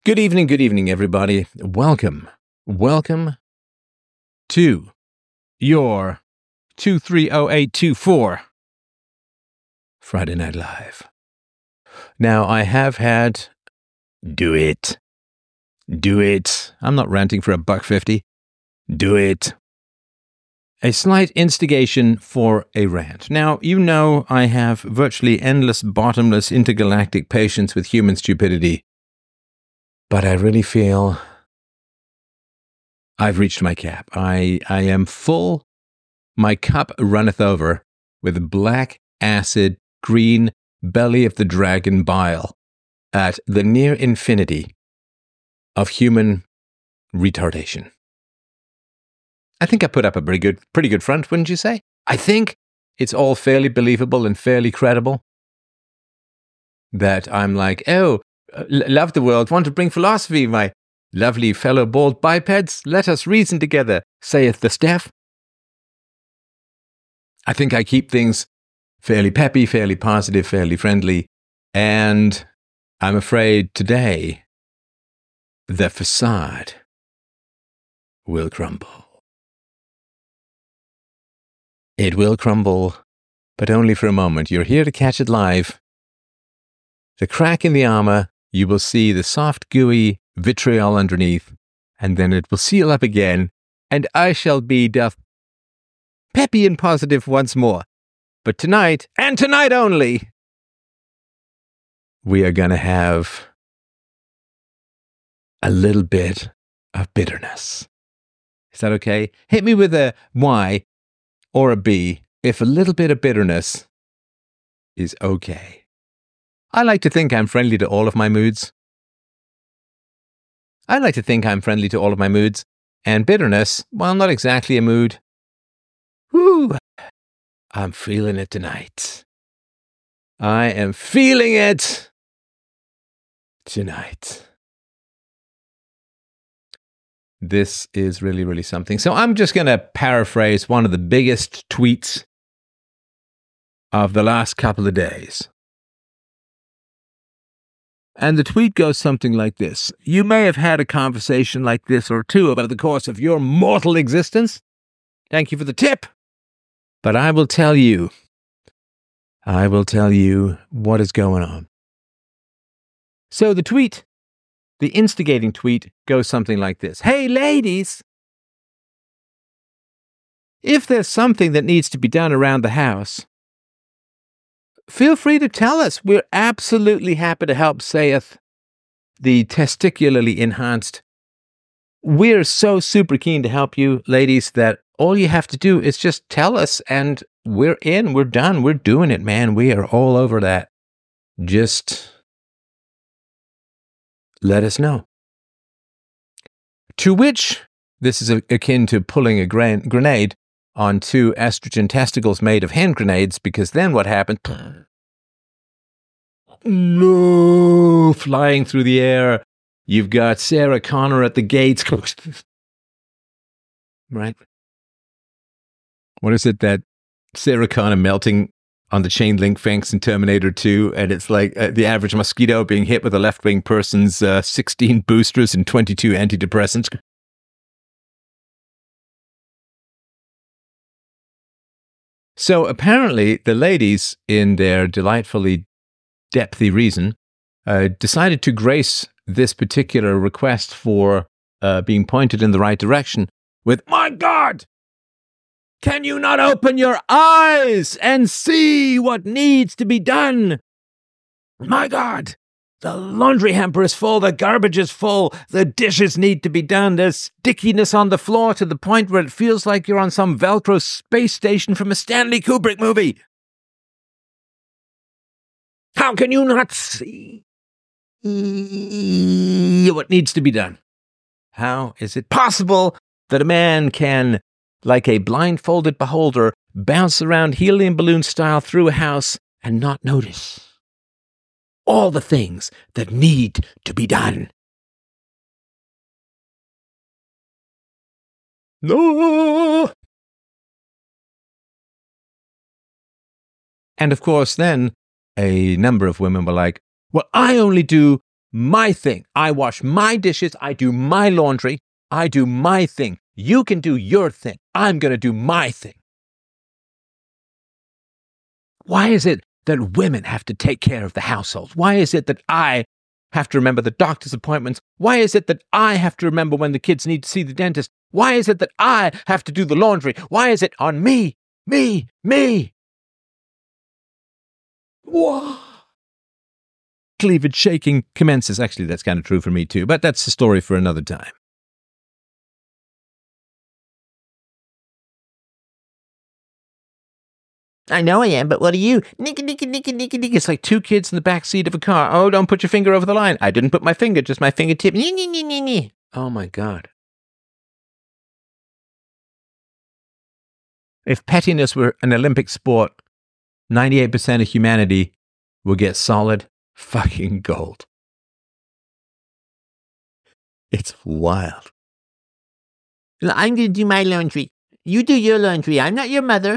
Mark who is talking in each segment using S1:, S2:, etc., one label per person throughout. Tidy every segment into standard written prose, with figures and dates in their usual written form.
S1: Good evening, everybody. Welcome to your 230824 Friday Night Live. Now, I have had... Do it. I'm not ranting for $1.50. Do it. A slight instigation for a rant. Now, you know I have virtually endless, bottomless, intergalactic patience with human stupidity. But I really feel I've reached my cap. I am full. My cup runneth over with black acid, green belly of the dragon bile at the near infinity of human retardation. I think I put up a pretty good front, wouldn't you say? I think it's all fairly believable and fairly credible that I'm like, love the world, want to bring philosophy, my lovely fellow bald bipeds. Let us reason together, saith the staff. I think I keep things fairly peppy, fairly positive, fairly friendly, and I'm afraid today the facade will crumble. It will crumble, but only for a moment. You're here to catch it live. The crack in the armor, you will see the soft, gooey vitriol underneath, and then it will seal up again, and I shall be peppy and positive once more. But tonight, and tonight only, we are going to have a little bit of bitterness. Is that okay? Hit me with a Y or a B if a little bit of bitterness is okay. I like to think I'm friendly to all of my moods. And bitterness, well, not exactly a mood. Woo! I'm feeling it tonight. I am feeling it tonight. This is really, really something. So I'm just going to paraphrase one of the biggest tweets of the last couple of days. And the tweet goes something like this. You may have had a conversation like this or two over the course of your mortal existence. Thank you for the tip. But I will tell you what is going on. So the instigating tweet goes something like this. Hey, ladies, if there's something that needs to be done around the house, feel free to tell us. We're absolutely happy to help, saith the testicularly enhanced. We're so super keen to help you, ladies, that all you have to do is just tell us, and we're in, we're done, we're doing it, man. We are all over that. Just let us know. To which, this is akin to pulling a grenade on two estrogen testicles made of hand grenades, because then what happened? No, flying through the air. You've got Sarah Connor at the gates. Right? What is it that Sarah Connor melting on the chain link fence in Terminator 2, and it's like the average mosquito being hit with a left-wing person's 16 boosters and 22 antidepressants. So apparently the ladies, in their delightfully depthy reason, decided to grace this particular request for being pointed in the right direction with, my God, can you not open your eyes and see what needs to be done? My God, the laundry hamper is full, the garbage is full, the dishes need to be done, there's stickiness on the floor to the point where it feels like you're on some Velcro space station from a Stanley Kubrick movie. How can you not see what needs to be done? How is it possible that a man can, like a blindfolded beholder, bounce around helium balloon style through a house and not notice all the things that need to be done? No! And of course, then a number of women were like, well, I only do my thing. I wash my dishes. I do my laundry. I do my thing. You can do your thing. I'm going to do my thing. Why is it that women have to take care of the household? Why is it that I have to remember the doctor's appointments? Why is it that I have to remember when the kids need to see the dentist? Why is it that I have to do the laundry? Why is it on me? Me? Whoa. Cleavage shaking commences. Actually, that's kind of true for me too, but that's a story for another time. I know I am, but what are you? Nicky. It's like two kids in the back seat of a car. Oh, don't put your finger over the line. I didn't put my finger, just my fingertip. Oh my God. If pettiness were an Olympic sport, 98% of humanity will get solid fucking gold. It's wild. I'm going to do my laundry. You do your laundry. I'm not your mother.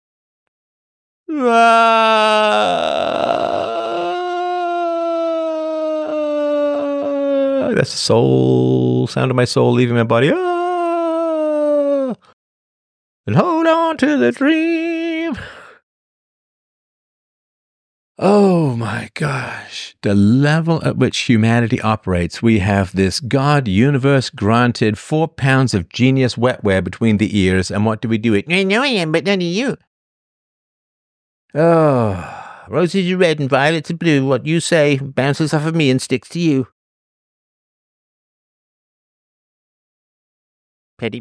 S1: That's the soul, sound of my soul leaving my body. And hold on to the dream. Oh my gosh, the level at which humanity operates. We have this God universe granted 4 pounds of genius wetware between the ears, and what do we do? I know I am, but none of you. Oh, roses are red and violets are blue. What you say bounces off of me and sticks to you. Petty.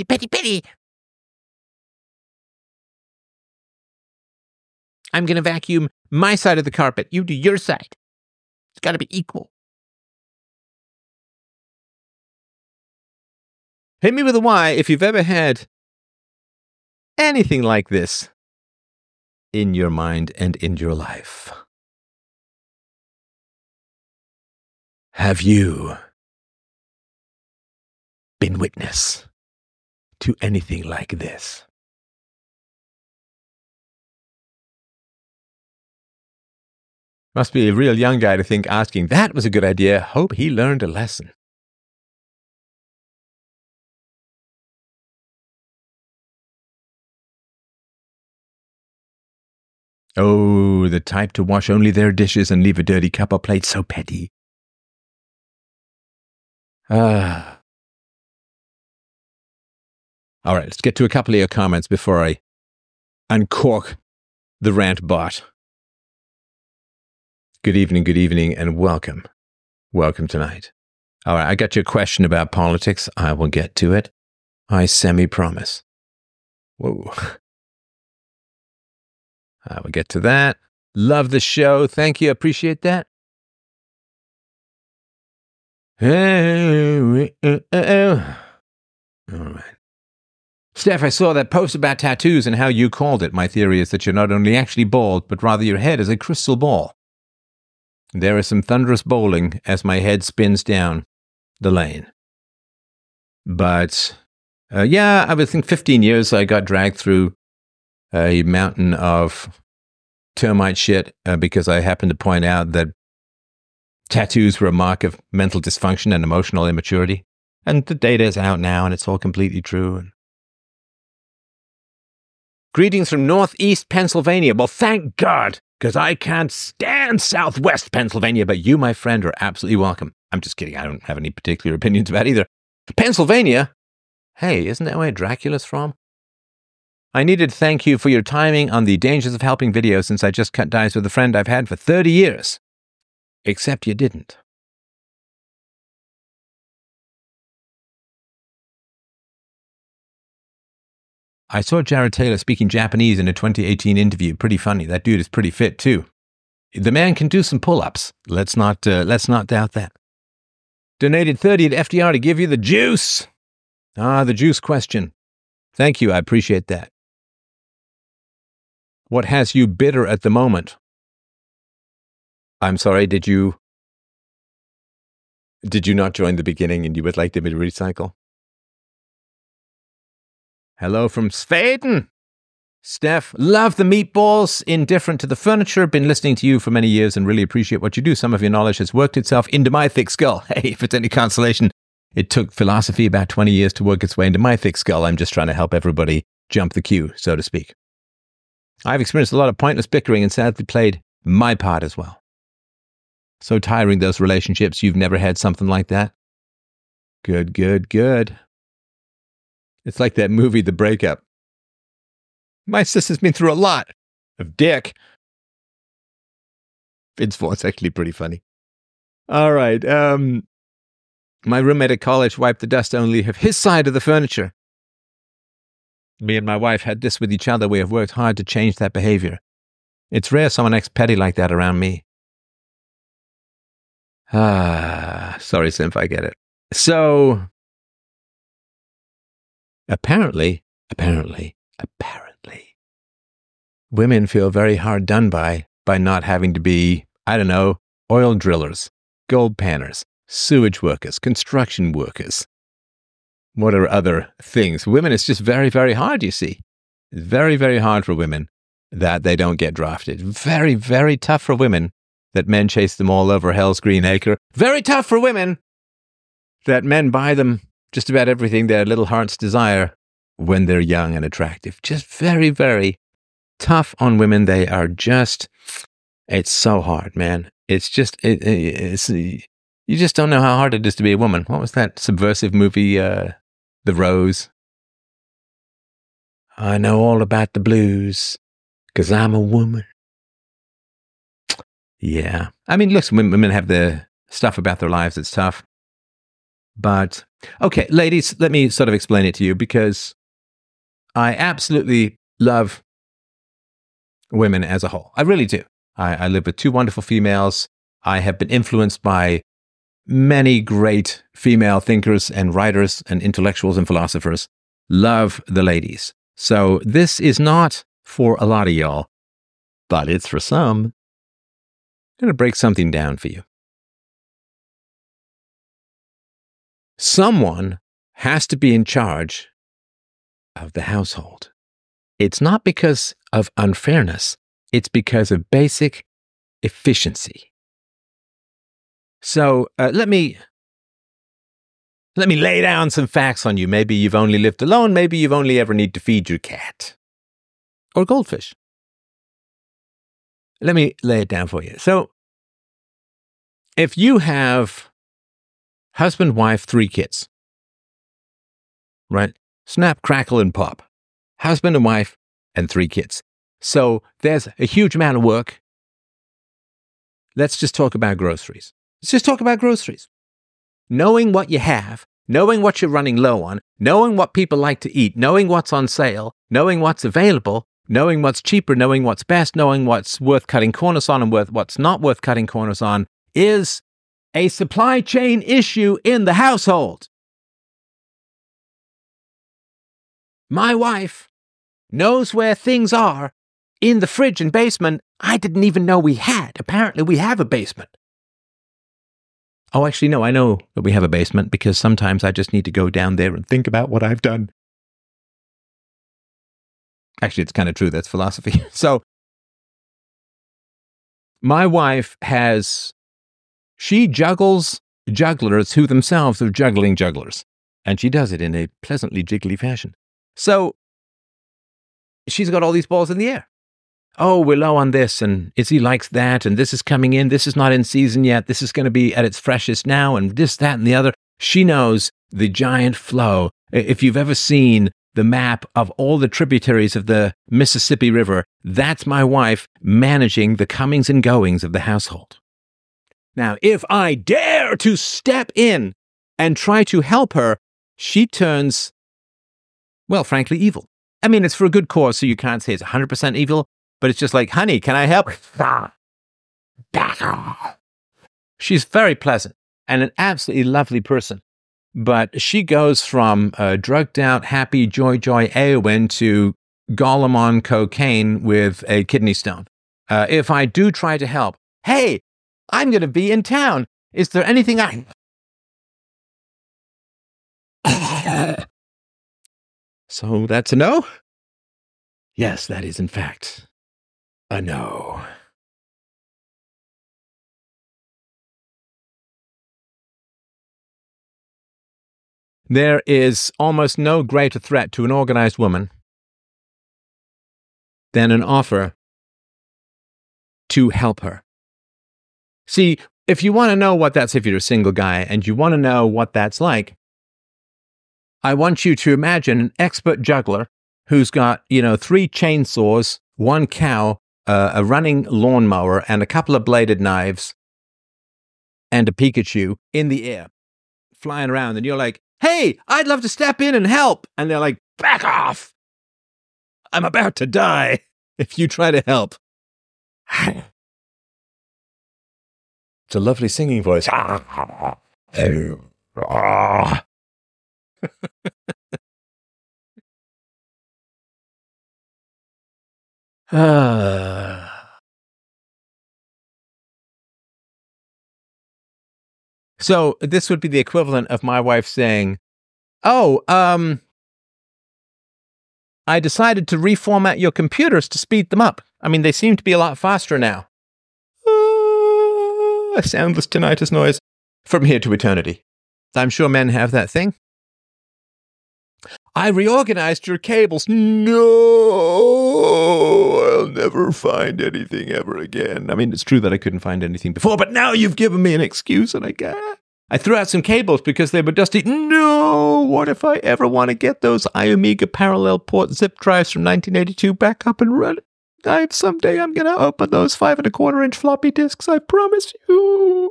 S1: I'm going to vacuum my side of the carpet. You do your side. It's got to be equal. Hit me with a Y if you've ever had anything like this in your mind and in your life. Have you been witness to anything like this? Must be a real young guy to think asking that was a good idea. Hope he learned a lesson. Oh, the type to wash only their dishes and leave a dirty cup or plate. So petty. All right, let's get to a couple of your comments before I uncork the rant bot. Good evening, and welcome. Welcome tonight. All right, I got your question about politics. I will get to it. I semi-promise. Whoa. I will get to that. Love the show. Thank you. Appreciate that. All right. Steph, I saw that post about tattoos and how you called it. My theory is that you're not only actually bald, but rather your head is a crystal ball. There is some thunderous bowling as my head spins down the lane. But, I would think 15 years I got dragged through a mountain of termite shit because I happened to point out that tattoos were a mark of mental dysfunction and emotional immaturity. And the data is out now and it's all completely true. Greetings from Northeast Pennsylvania. Well, thank God, because I can't stand Southwest Pennsylvania, but you, my friend, are absolutely welcome. I'm just kidding. I don't have any particular opinions about either. Pennsylvania? Hey, isn't that where Dracula's from? I needed to thank you for your timing on the Dangers of Helping video since I just cut ties with a friend I've had for 30 years. Except you didn't. I saw Jared Taylor speaking Japanese in a 2018 interview. Pretty funny. That dude is pretty fit too. The man can do some pull-ups. Let's not doubt that. Donated 30 to FDR to give you the juice. The juice question. Thank you. I appreciate that. What has you bitter at the moment? I'm sorry, did you not join the beginning and you would like to recycle? Hello from Sweden. Steph, love the meatballs, indifferent to the furniture. Been listening to you for many years and really appreciate what you do. Some of your knowledge has worked itself into my thick skull. Hey, if it's any consolation, it took philosophy about 20 years to work its way into my thick skull. I'm just trying to help everybody jump the queue, so to speak. I've experienced a lot of pointless bickering and sadly played my part as well. So tiring, those relationships. You've never had something like that? Good, good, good. It's like that movie, The Breakup. My sister's been through a lot of dick. Vince Vaughn's actually pretty funny. All right. My roommate at college wiped the dust only of his side of the furniture. Me and my wife had this with each other. We have worked hard to change that behavior. It's rare someone acts petty like that around me. Sorry, Simp, I get it. So, apparently, women feel very hard done by not having to be, I don't know, oil drillers, gold panners, sewage workers, construction workers. What are other things? Women, it's just very, very hard, you see. It's very, very hard for women that they don't get drafted. Very, very tough for women that men chase them all over Hell's Green Acre. Very tough for women that men buy them just about everything their little hearts desire when they're young and attractive. Just very, very tough on women. They are just, it's so hard, man. It's just, it's you just don't know how hard it is to be a woman. What was that subversive movie, The Rose? I know all about the blues, 'cause I'm a woman. Yeah. I mean, listen, women have the stuff about their lives that's tough. But, okay, ladies, let me sort of explain it to you, because I absolutely love women as a whole. I really do. I live with two wonderful females. I have been influenced by many great female thinkers and writers and intellectuals and philosophers. Love the ladies. So this is not for a lot of y'all, but it's for some. I'm going to break something down for you. Someone has to be in charge of the household. It's not because of unfairness. It's because of basic efficiency. So let me lay down some facts on you. Maybe you've only lived alone. Maybe you've only ever need to feed your cat or goldfish. Let me lay it down for you. So if you have husband, wife, 3 kids, right? Snap, crackle, and pop. Husband and wife and 3 kids. So there's a huge amount of work. Let's just talk about groceries. Knowing what you have, knowing what you're running low on, knowing what people like to eat, knowing what's on sale, knowing what's available, knowing what's cheaper, knowing what's best, knowing what's worth cutting corners on and what's not worth cutting corners on is a supply chain issue in the household. My wife knows where things are in the fridge and basement I didn't even know we had. Apparently we have a basement. Oh, actually, no, I know that we have a basement because sometimes I just need to go down there and think about what I've done. Actually, it's kind of true. That's philosophy. So, my wife she juggles jugglers who themselves are juggling jugglers. And she does it in a pleasantly jiggly fashion. So, she's got all these balls in the air. Oh, we're low on this, and Izzy likes that, and this is coming in, this is not in season yet, this is going to be at its freshest now, and this, that, and the other. She knows the giant flow. If you've ever seen the map of all the tributaries of the Mississippi River, that's my wife managing the comings and goings of the household. Now, if I dare to step in and try to help her, she turns, well, frankly, evil. I mean, it's for a good cause, so you can't say it's 100% evil, but it's just like, honey, can I help? She's very pleasant and an absolutely lovely person. But she goes from drugged out, happy, joy, Eowyn to Gollum on cocaine with a kidney stone. If I do try to help, hey, I'm going to be in town. Is there anything So that's a no? Yes, that is in fact a no. There is almost no greater threat to an organized woman than an offer to help her. See, if you want to know what that's, if you're a single guy and you want to know what that's like, I want you to imagine an expert juggler who's got, 3 chainsaws, 1 cow, a running lawnmower, and a couple of bladed knives, and a Pikachu in the air, flying around. And you're like, hey, I'd love to step in and help. And they're like, back off. I'm about to die if you try to help. It's a lovely singing voice. So this would be the equivalent of my wife saying, oh, I decided to reformat your computers to speed them up. I mean, they seem to be a lot faster now. A soundless tinnitus noise from here to eternity. I'm sure men have that thing. I reorganized your cables. No, I'll never find anything ever again. I mean, it's true that I couldn't find anything before, but now you've given me an excuse and I threw out some cables because they were dusty. No, what if I ever want to get those iOmega parallel port zip drives from 1982 back up and running? Someday I'm going to open those 5.25-inch floppy disks, I promise you.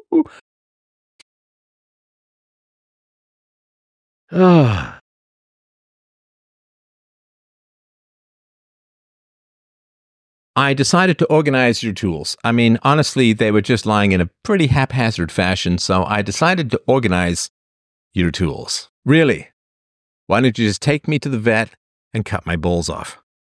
S1: I decided to organize your tools. I mean, honestly, they were just lying in a pretty haphazard fashion, so I decided to organize your tools. Really? Why don't you just take me to the vet and cut my balls off?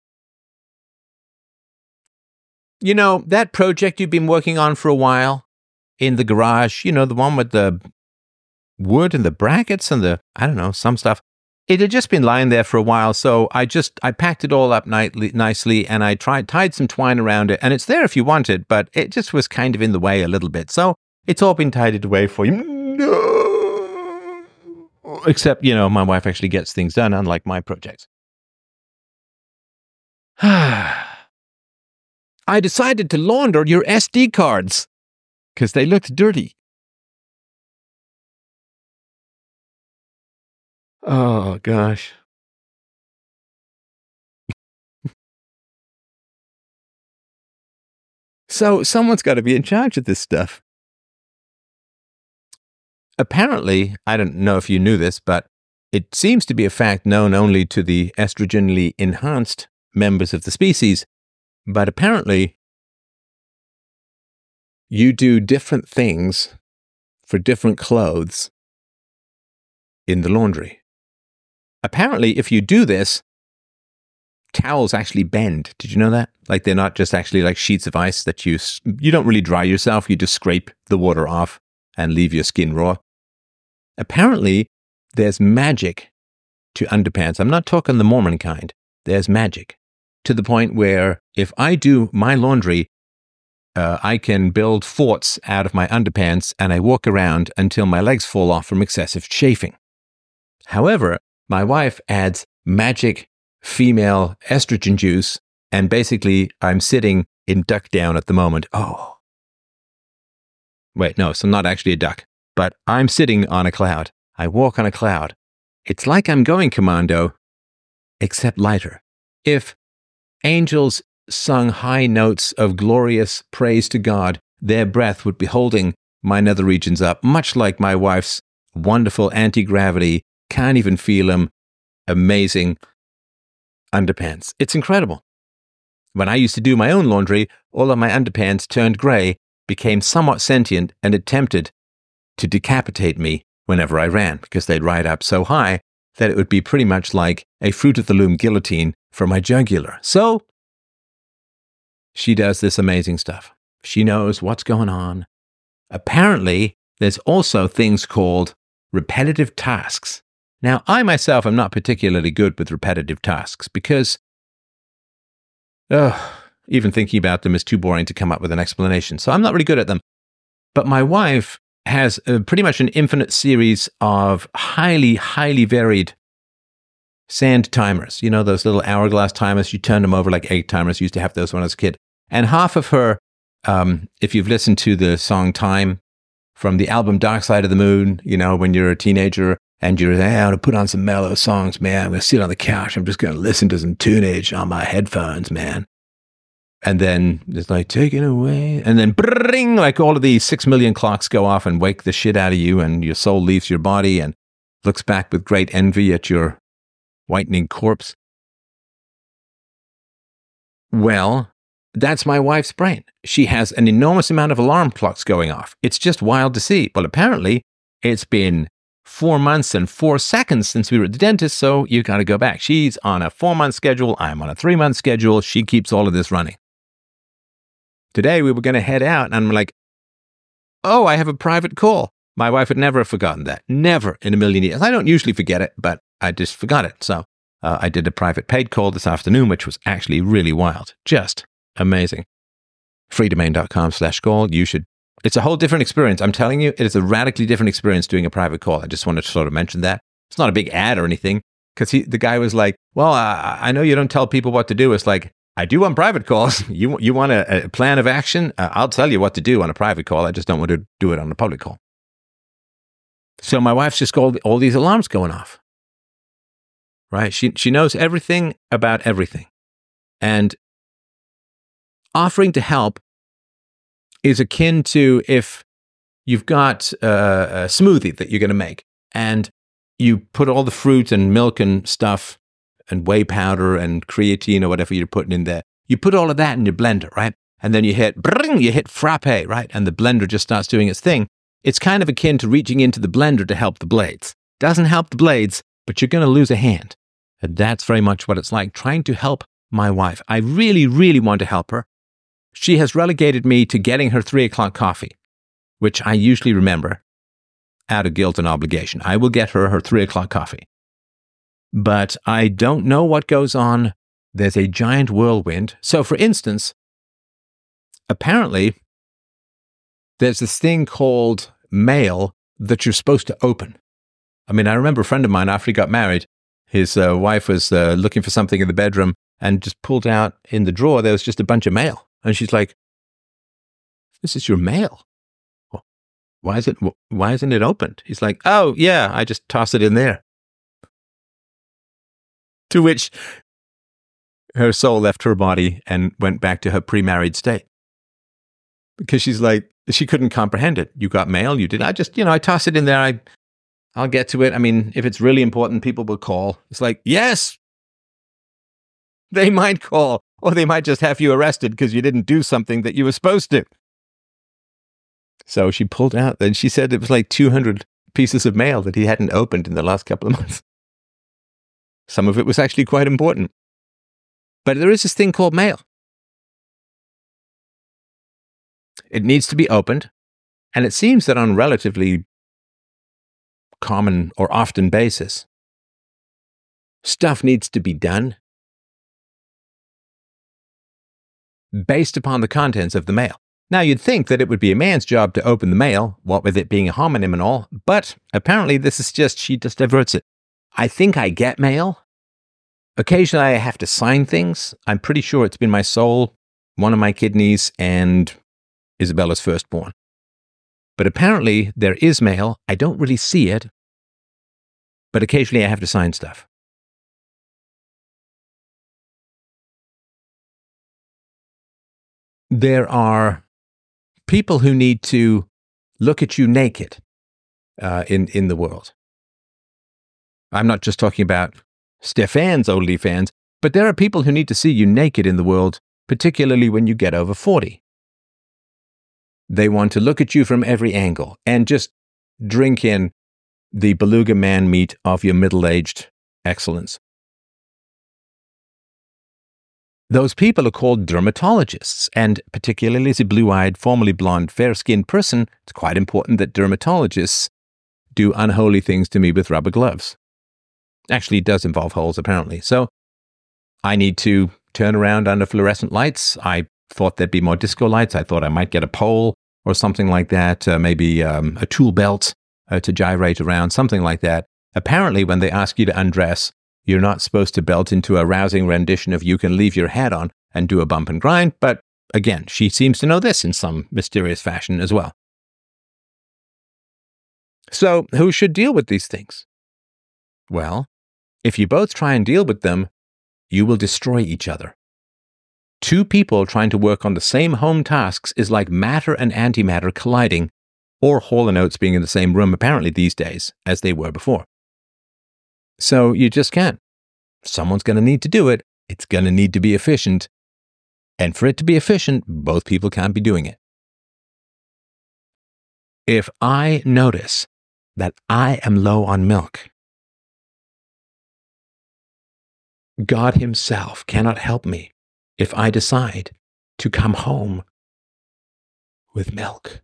S1: That project you've been working on for a while in the garage, the one with the wood and the brackets and some stuff. It had just been lying there for a while, so I packed it all up nicely, and I tied some twine around it, and it's there if you want it, but it just was kind of in the way a little bit, so it's all been tidied away for you. No! Except, my wife actually gets things done, unlike my projects. I decided to launder your SD cards because they looked dirty. Oh, gosh. So someone's got to be in charge of this stuff. Apparently, I don't know if you knew this, but it seems to be a fact known only to the estrogenally enhanced members of the species. But apparently, you do different things for different clothes in the laundry. Apparently, if you do this, towels actually bend. Did you know that? Like they're not just actually like sheets of ice that you don't really dry yourself. You just scrape the water off and leave your skin raw. Apparently, there's magic to underpants. I'm not talking the Mormon kind. There's magic to the point where if I do my laundry, I can build forts out of my underpants and I walk around until my legs fall off from excessive chafing. However, my wife adds magic female estrogen juice, and basically I'm sitting in duck down at the moment. Oh. Wait, no, so I'm not actually a duck, but I'm sitting on a cloud. I walk on a cloud. It's like I'm going commando, except lighter. If angels sung high notes of glorious praise to God, their breath would be holding my nether regions up, much like my wife's wonderful anti-gravity, can't even feel them, amazing underpants. It's incredible. When I used to do my own laundry, all of my underpants turned gray, became somewhat sentient, and attempted to decapitate me whenever I ran, because they'd ride up so high that it would be pretty much like a Fruit of the Loom guillotine for my jugular. So, she does this amazing stuff. She knows what's going on. Apparently, there's also things called repetitive tasks. Now, I myself am not particularly good with repetitive tasks because even thinking about them is too boring to come up with an explanation. So I'm not really good at them. But my wife has pretty much an infinite series of highly, highly varied sand timers. You know, those little hourglass timers, you turn them over like 8 timers. Used to have those when I was a kid. And half of her, if you've listened to the song Time from the album Dark Side of the Moon, you know, when you're a teenager and you're, hey, I want to put on some mellow songs, man. I'm going to sit on the couch. I'm just going to listen to some tunage on my headphones, man. And then it's like, take it away. And then, bring, like all of these 6 million clocks go off and wake the shit out of you, and your soul leaves your body and looks back with great envy at your whitening corpse. Well, that's my wife's brain. She has an enormous amount of alarm clocks going off. It's just wild to see. Well, apparently, it's been 4 months and 4 seconds since we were at the dentist, so you got to go back. She's on a 4-month schedule. I'm on a 3-month schedule. She keeps all of this running. Today, we were going to head out, and I'm like, oh, I have a private call. My wife had never forgotten that. Never in a million years. I don't usually forget it, but I just forgot it. So I did a private paid call this afternoon, which was actually really wild. Just amazing. freedomain.com/call. You should. It's a whole different experience. I'm telling you, it is a radically different experience doing a private call. I just wanted to sort of mention that. It's not a big ad or anything, because the guy was like, well, I know you don't tell people what to do. It's like, I do on private calls. You want a plan of action? I'll tell you what to do on a private call. I just don't want to do it on a public call. So my wife's just got all these alarms going off, right? She knows everything about everything. And offering to help is akin to if you've got a smoothie that you're going to make, and you put all the fruit and milk and stuff and whey powder and creatine or whatever you're putting in there. You put all of that in your blender, right? And then you hit frappe, right? And the blender just starts doing its thing. It's kind of akin to reaching into the blender to help the blades. Doesn't help the blades, but you're going to lose a hand. And that's very much what it's like, trying to help my wife. I really, really want to help her. She has relegated me to getting her 3 o'clock coffee, which I usually remember out of guilt and obligation. I will get her 3 o'clock coffee. But I don't know what goes on. There's a giant whirlwind. So, for instance, apparently, there's this thing called mail that you're supposed to open. I mean, I remember a friend of mine, after he got married, his wife was looking for something in the bedroom and just pulled out in the drawer, there was just a bunch of mail. And she's like, this is your mail. Well, why isn't it opened? He's like, oh, yeah, I just toss it in there. To which her soul left her body and went back to her pre-married state. Because she's like, she couldn't comprehend it. You got mail, you did. I just, I toss it in there. I'll get to it. I mean, if it's really important, people will call. It's like, yes, they might call, or they might just have you arrested because you didn't do something that you were supposed to. So she pulled out, and she said it was like 200 pieces of mail that he hadn't opened in the last couple of months. Some of it was actually quite important. But there is this thing called mail. It needs to be opened, and it seems that on a relatively common or often basis, stuff needs to be done based upon the contents of the mail. Now, you'd think that it would be a man's job to open the mail, what with it being a homonym and all, but apparently she just diverts it. I think I get mail. Occasionally I have to sign things. I'm pretty sure it's been my soul, one of my kidneys, and Isabella's firstborn. But apparently there is mail. I don't really see it, but occasionally I have to sign stuff. There are people who need to look at you naked in the world. I'm not just talking about Stefan's OnlyFans, but there are people who need to see you naked in the world, particularly when you get over 40. They want to look at you from every angle and just drink in the beluga man meat of your middle-aged excellence. Those people are called dermatologists, and particularly as a blue-eyed, formerly blonde, fair-skinned person, it's quite important that dermatologists do unholy things to me with rubber gloves. Actually, it does involve holes, apparently. So I need to turn around under fluorescent lights. I thought there'd be more disco lights. I thought I might get a pole or something like that, maybe a tool belt to gyrate around, something like that. Apparently, when they ask you to undress, you're not supposed to belt into a rousing rendition of You Can Leave Your Hat On and do a bump and grind. But again, she seems to know this in some mysterious fashion as well. So who should deal with these things? Well, if you both try and deal with them, you will destroy each other. Two people trying to work on the same home tasks is like matter and antimatter colliding, or Hall and Oates being in the same room apparently these days as they were before. So you just can't. Someone's going to need to do it. It's going to need to be efficient. And for it to be efficient, both people can't be doing it. If I notice that I am low on milk, God Himself cannot help me if I decide to come home with milk.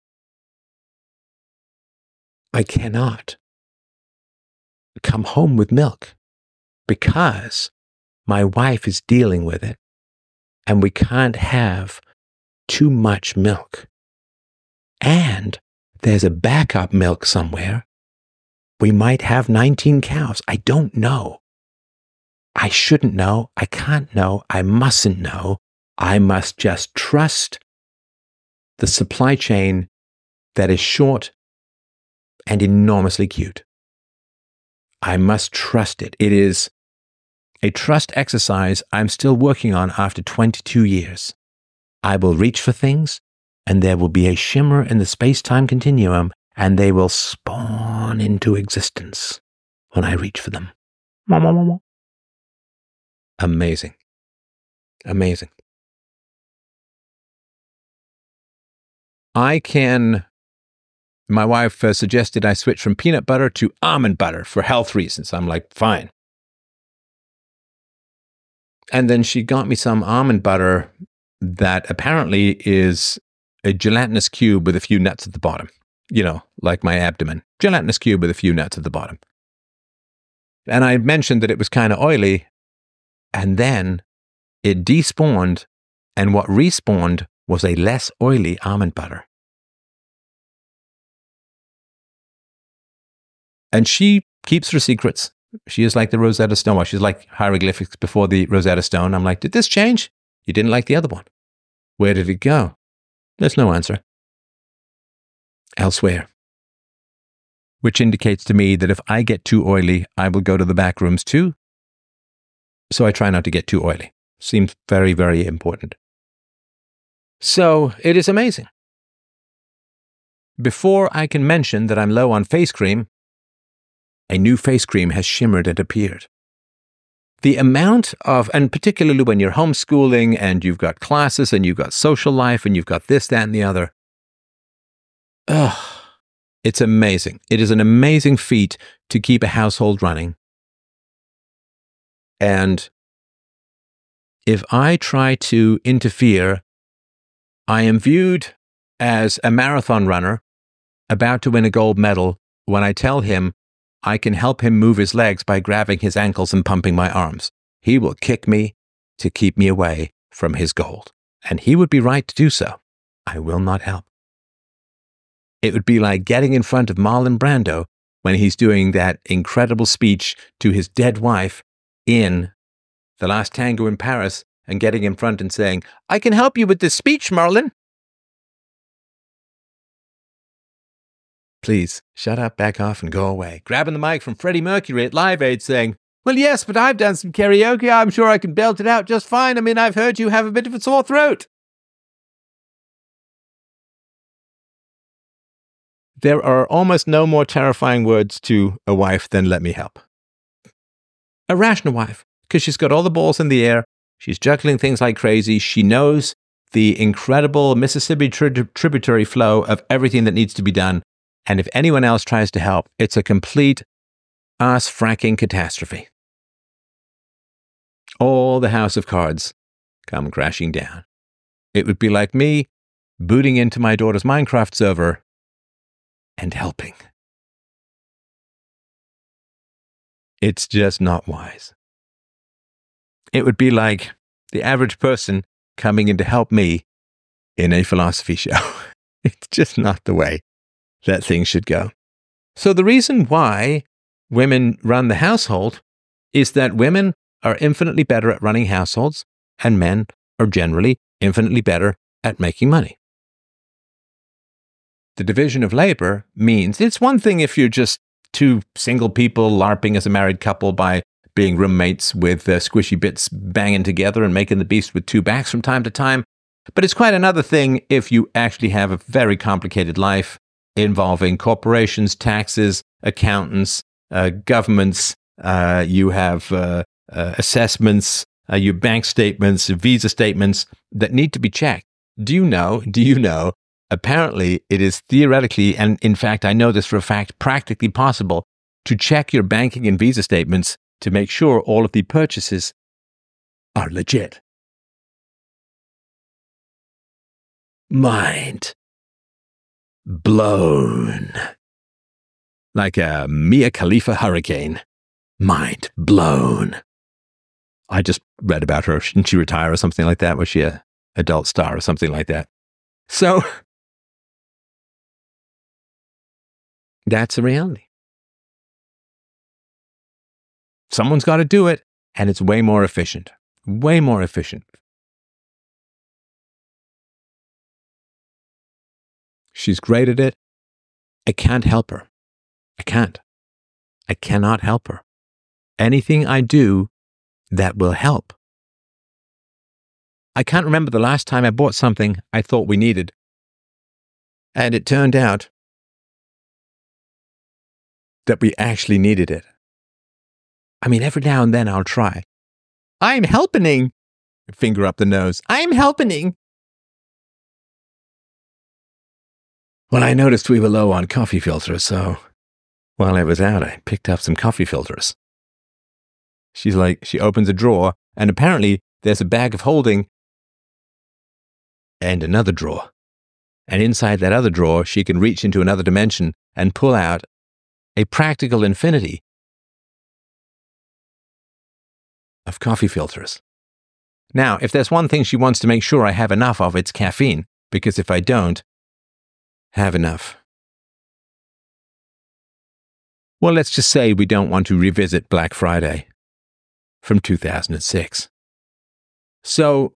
S1: I cannot come home with milk because my wife is dealing with it, and we can't have too much milk. And there's a backup milk somewhere. We might have 19 cows. I don't know. I shouldn't know. I can't know. I mustn't know. I must just trust the supply chain that is short and enormously cute. I must trust it. It is a trust exercise I'm still working on after 22 years. I will reach for things, and there will be a shimmer in the space-time continuum, and they will spawn into existence when I reach for them. Amazing. Amazing. My wife suggested I switch from peanut butter to almond butter for health reasons. I'm like, fine. And then she got me some almond butter that apparently is a gelatinous cube with a few nuts at the bottom. You know, like my abdomen. Gelatinous cube with a few nuts at the bottom. And I mentioned that it was kind of oily, and then it despawned, and what respawned was a less oily almond butter. And she keeps her secrets. She is like the Rosetta Stone. Well, she's like hieroglyphics before the Rosetta Stone. I'm like, did this change? You didn't like the other one. Where did it go? There's no answer. Elsewhere. Which indicates to me that if I get too oily, I will go to the back rooms too. So I try not to get too oily. Seems very, very important. So it is amazing. Before I can mention that I'm low on face cream, a new face cream has shimmered and appeared. The amount of, and particularly when you're homeschooling and you've got classes and you've got social life and you've got this, that, and the other, it's amazing. It is an amazing feat to keep a household running. And if I try to interfere, I am viewed as a marathon runner about to win a gold medal when I tell him I can help him move his legs by grabbing his ankles and pumping my arms. He will kick me to keep me away from his gold. And he would be right to do so. I will not help. It would be like getting in front of Marlon Brando when he's doing that incredible speech to his dead wife in The Last Tango in Paris and getting in front and saying, I can help you with this speech, Marlon. Please, shut up, back off, and go away. Grabbing the mic from Freddie Mercury at Live Aid saying, well, yes, but I've done some karaoke. I'm sure I can belt it out just fine. I mean, I've heard you have a bit of a sore throat. There are almost no more terrifying words to a wife than let me help. A rational wife, because she's got all the balls in the air. She's juggling things like crazy. She knows the incredible Mississippi tributary flow of everything that needs to be done. And if anyone else tries to help, it's a complete ass-fracking catastrophe. All the house of cards come crashing down. It would be like me booting into my daughter's Minecraft server and helping. It's just not wise. It would be like the average person coming in to help me in a philosophy show. It's just not the way that things should go. So the reason why women run the household is that women are infinitely better at running households and men are generally infinitely better at making money. The division of labor means it's one thing if you're just two single people LARPing as a married couple by being roommates with squishy bits banging together and making the beast with two backs from time to time. But it's quite another thing if you actually have a very complicated life involving corporations, taxes, accountants, governments, you have assessments, your bank statements, visa statements that need to be checked. Do you know, apparently it is theoretically, and in fact, I know this for a fact, practically possible to check your banking and visa statements to make sure all of the purchases are legit. Mind blown. Like a Mia Khalifa hurricane. Mind blown. I just read about her. Didn't she retire or something like that? Was she an adult star or something like that? So, that's a reality. Someone's got to do it, and it's way more efficient. Way more efficient. She's great at it. I can't help her. I can't. I cannot help her. Anything I do that will help. I can't remember the last time I bought something I thought we needed. And it turned out that we actually needed it. I mean, every now and then I'll try. I'm helping. Finger up the nose. I'm helping. Well, I noticed we were low on coffee filters, so while I was out, I picked up some coffee filters. She opens a drawer, and apparently there's a bag of holding and another drawer. And inside that other drawer, she can reach into another dimension and pull out a practical infinity of coffee filters. Now, if there's one thing she wants to make sure I have enough of, it's caffeine, because if I don't have enough, well, let's just say we don't want to revisit Black Friday from 2006. So,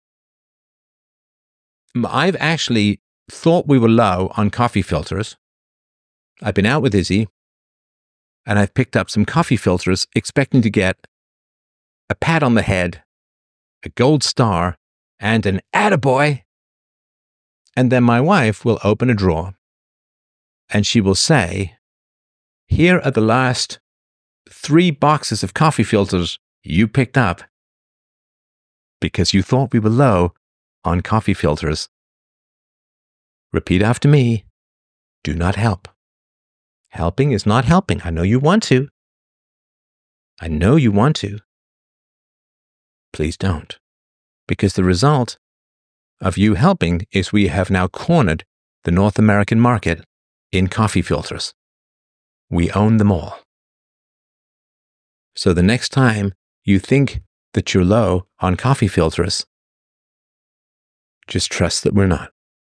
S1: I've actually thought we were low on coffee filters. I've been out with Izzy, and I've picked up some coffee filters expecting to get a pat on the head, a gold star, and an attaboy. And then my wife will open a drawer, and she will say, here are the last 3 boxes of coffee filters you picked up because you thought we were low on coffee filters. Repeat after me. Do not help. Helping is not helping. I know you want to. I know you want to. Please don't. Because the result of you helping is we have now cornered the North American market in coffee filters. We own them all. So the next time you think that you're low on coffee filters, just trust that we're not.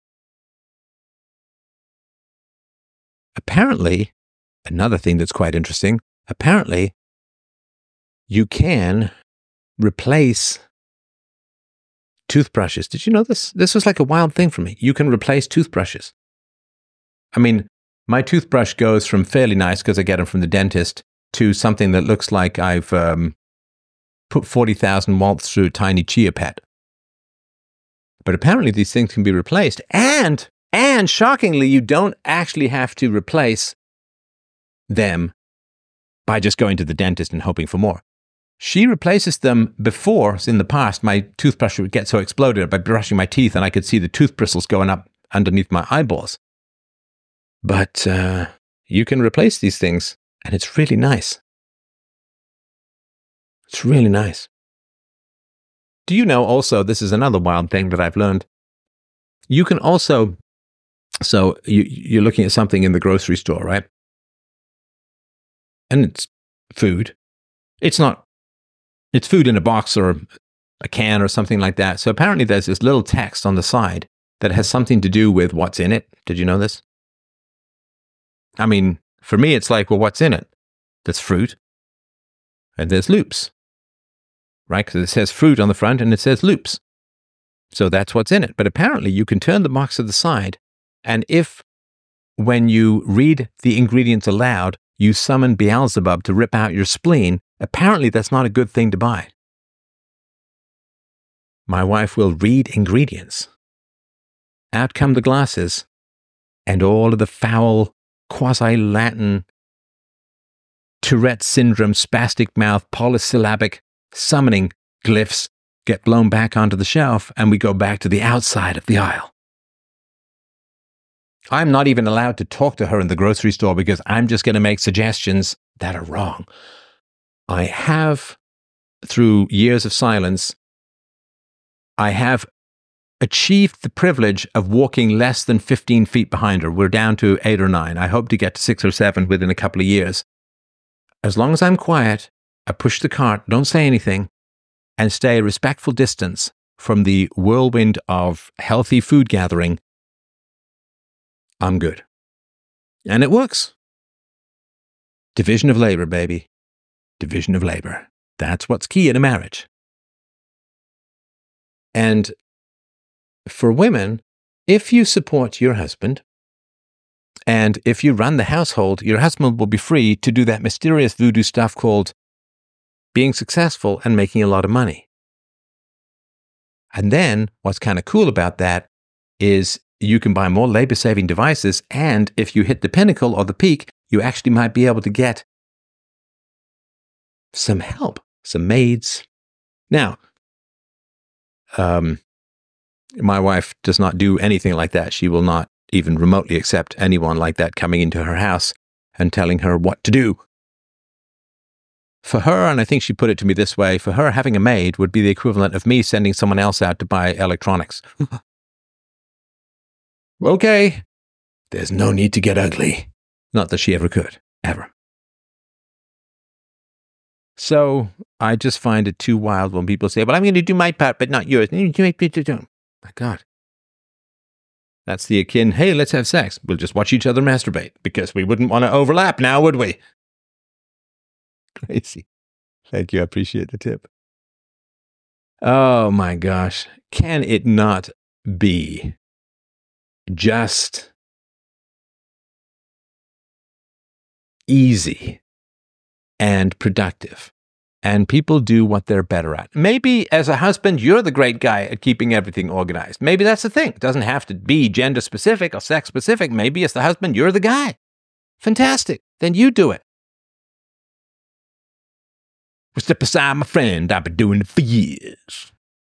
S1: Apparently, another thing that's quite interesting, apparently you can replace toothbrushes. Did you know this? This was like a wild thing for me. You can replace toothbrushes. I mean, my toothbrush goes from fairly nice, because I get them from the dentist, to something that looks like I've put 40,000 watts through a tiny Chia Pet. But apparently these things can be replaced. And shockingly, you don't actually have to replace them by just going to the dentist and hoping for more. She replaces them before, in the past, my toothbrush would get so exploded by brushing my teeth and I could see the tooth bristles going up underneath my eyeballs. But you can replace these things, and it's really nice. It's really nice. Do you know also, this is another wild thing that I've learned, you can also, so you're looking at something in the grocery store, right? And it's food. It's food in a box or a can or something like that. So apparently there's this little text on the side that has something to do with what's in it. Did you know this? I mean, for me, it's like, well, what's in it? There's fruit and there's loops, right? Because it says fruit on the front and it says loops. So that's what's in it. But apparently you can turn the box to the side, and if when you read the ingredients aloud, you summon Beelzebub to rip out your spleen, apparently that's not a good thing to buy. My wife will read ingredients. Out come the glasses, and all of the foul, quasi-Latin, Tourette syndrome, spastic mouth, polysyllabic summoning glyphs get blown back onto the shelf, and we go back to the outside of the aisle. I'm not even allowed to talk to her in the grocery store because I'm just going to make suggestions that are wrong. I have, through years of silence, I have achieved the privilege of walking less than 15 feet behind her. We're down to 8 or 9. I hope to get to 6 or 7 within a couple of years. As long as I'm quiet, I push the cart, don't say anything, and stay a respectful distance from the whirlwind of healthy food gathering, I'm good. And it works. Division of labor, baby. Division of labor. That's what's key in a marriage. And for women, if you support your husband, and if you run the household, your husband will be free to do that mysterious voodoo stuff called being successful and making a lot of money. And then what's kind of cool about that is you can buy more labor-saving devices, and if you hit the pinnacle or the peak, you actually might be able to get some help, some maids. Now, my wife does not do anything like that. She will not even remotely accept anyone like that coming into her house and telling her what to do. For her, and I think she put it to me this way, for her, having a maid would be the equivalent of me sending someone else out to buy electronics. Okay, there's no need to get ugly. Not that she ever could, ever. So I just find it too wild when people say, well, I'm going to do my part, but not yours. My God. That's the akin, hey, let's have sex. We'll just watch each other masturbate because we wouldn't want to overlap now, would we? Crazy. Thank you. I appreciate the tip. Oh my gosh. Can it not be just easy and productive? And people do what they're better at. Maybe as a husband, you're the great guy at keeping everything organized. Maybe that's the thing. It doesn't have to be gender specific or sex specific. Maybe as the husband, you're the guy. Fantastic. Then you do it. Step aside, my friend. I've been doing it for years.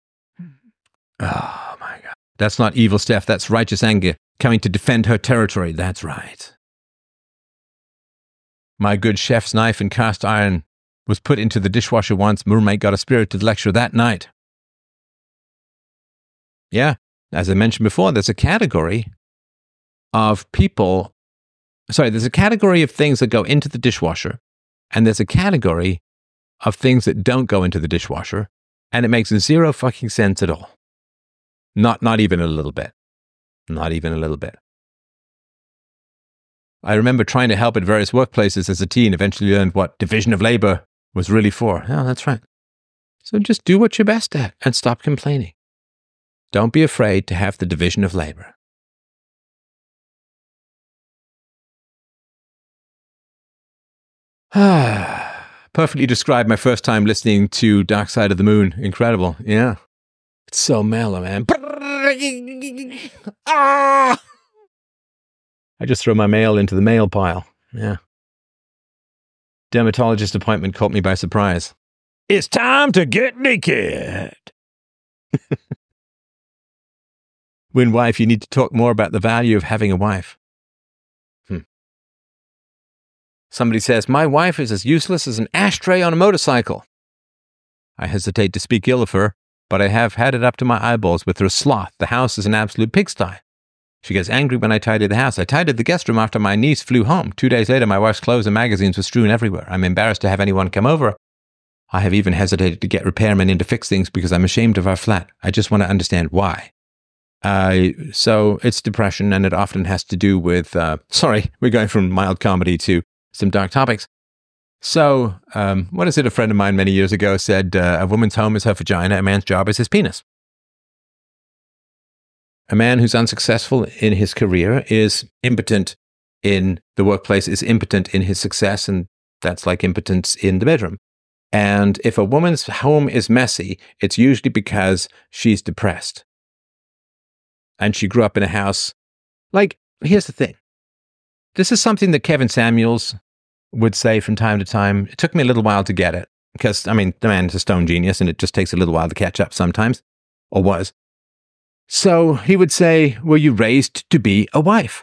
S1: Oh, my God. That's not evil, Steph. That's righteous anger coming to defend her territory. That's right. My good chef's knife and cast iron was put into the dishwasher once. Roommate got a spirited lecture that night. Yeah, as I mentioned before, there's a category of people. There's a category of things that go into the dishwasher, and there's a category of things that don't go into the dishwasher, and it makes zero fucking sense at all. Not even a little bit. Not even a little bit. I remember trying to help at various workplaces as a teen, eventually learned what division of labor was really for. Yeah, that's right. So just do what you're best at and stop complaining. Don't be afraid to have the division of labor. Perfectly described my first time listening to Dark Side of the Moon. Incredible. Yeah. It's so mellow, man. I just throw my mail into the mail pile. Yeah. Dermatologist appointment caught me by surprise. It's time to get naked. When wife, you need to talk more about the value of having a wife. Somebody says, my wife is as useless as an ashtray on a motorcycle. I hesitate to speak ill of her, but I have had it up to my eyeballs with her sloth. The house is an absolute pigsty. She gets angry when I tidy the house. I tidied the guest room after my niece flew home. 2 days later, my wife's clothes and magazines were strewn everywhere. I'm embarrassed to have anyone come over. I have even hesitated to get repairmen in to fix things because I'm ashamed of our flat. I just want to understand why. So it's depression, and it often has to do with, sorry, we're going from mild comedy to some dark topics. So, what is it? A friend of mine many years ago said, a woman's home is her vagina, a man's job is his penis. A man who's unsuccessful in his career is impotent in the workplace, is impotent in his success, and that's like impotence in the bedroom. And if a woman's home is messy, it's usually because she's depressed. And she grew up in a house. Like, here's the thing. This is something that Kevin Samuels would say from time to time. It took me a little while to get it because, I mean, the man is a stone genius and it just takes a little while to catch up sometimes, or was. So he would say, were you raised to be a wife?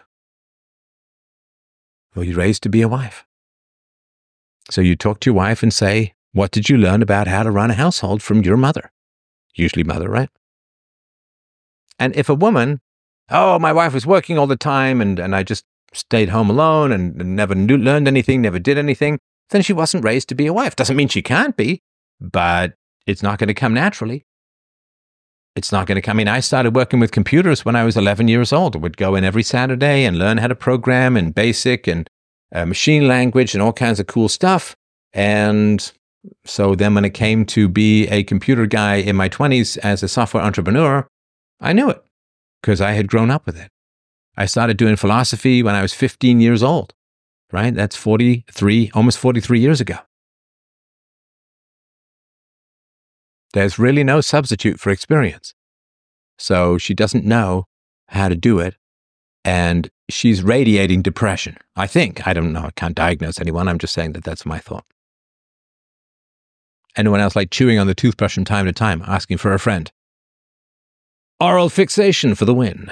S1: Were you raised to be a wife? So you talk to your wife and say, what did you learn about how to run a household from your mother? Usually mother, right? And if a woman, oh, my wife was working all the time and I just stayed home alone and never learned anything, never did anything, then she wasn't raised to be a wife. Doesn't mean she can't be, but it's not going to come naturally. It's not going to come. I mean, I started working with computers when I was 11 years old. I would go in every Saturday and learn how to program in BASIC and machine language and all kinds of cool stuff. And so then when it came to be a computer guy in my 20s as a software entrepreneur, I knew it because I had grown up with it. I started doing philosophy when I was 15 years old, right? That's 43, almost 43 years ago. There's really no substitute for experience. So she doesn't know how to do it, and she's radiating depression. I think. I don't know. I can't diagnose anyone. I'm just saying that that's my thought. Anyone else like chewing on the toothbrush from time to time, asking for a friend? Oral fixation for the win.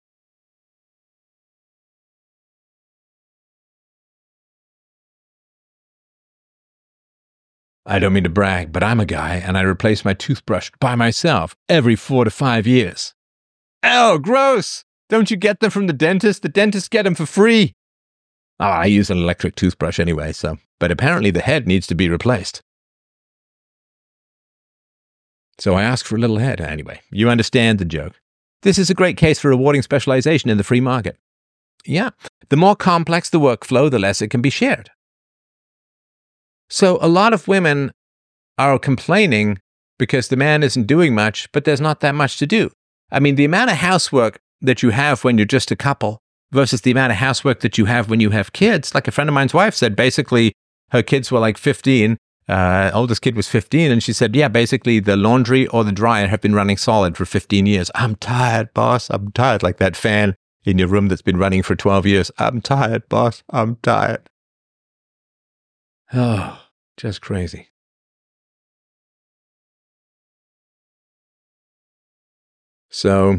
S1: I don't mean to brag, but I'm a guy and I replace my toothbrush by myself every 4 to 5 years. Oh, gross! Don't you get them from the dentist? The dentists get them for free. Oh, I use an electric toothbrush anyway, but apparently the head needs to be replaced. So I ask for a little head. Anyway, you understand the joke. This is a great case for rewarding specialization in the free market. Yeah, the more complex the workflow, the less it can be shared. So a lot of women are complaining because the man isn't doing much, but there's not that much to do. I mean, the amount of housework that you have when you're just a couple versus the amount of housework that you have when you have kids. Like a friend of mine's wife said, basically, her kids were like 15. Oldest kid was 15. And she said, yeah, basically the laundry or the dryer have been running solid for 15 years. I'm tired, boss. I'm tired. Like that fan in your room that's been running for 12 years. I'm tired, boss. I'm tired. Oh, just crazy. So,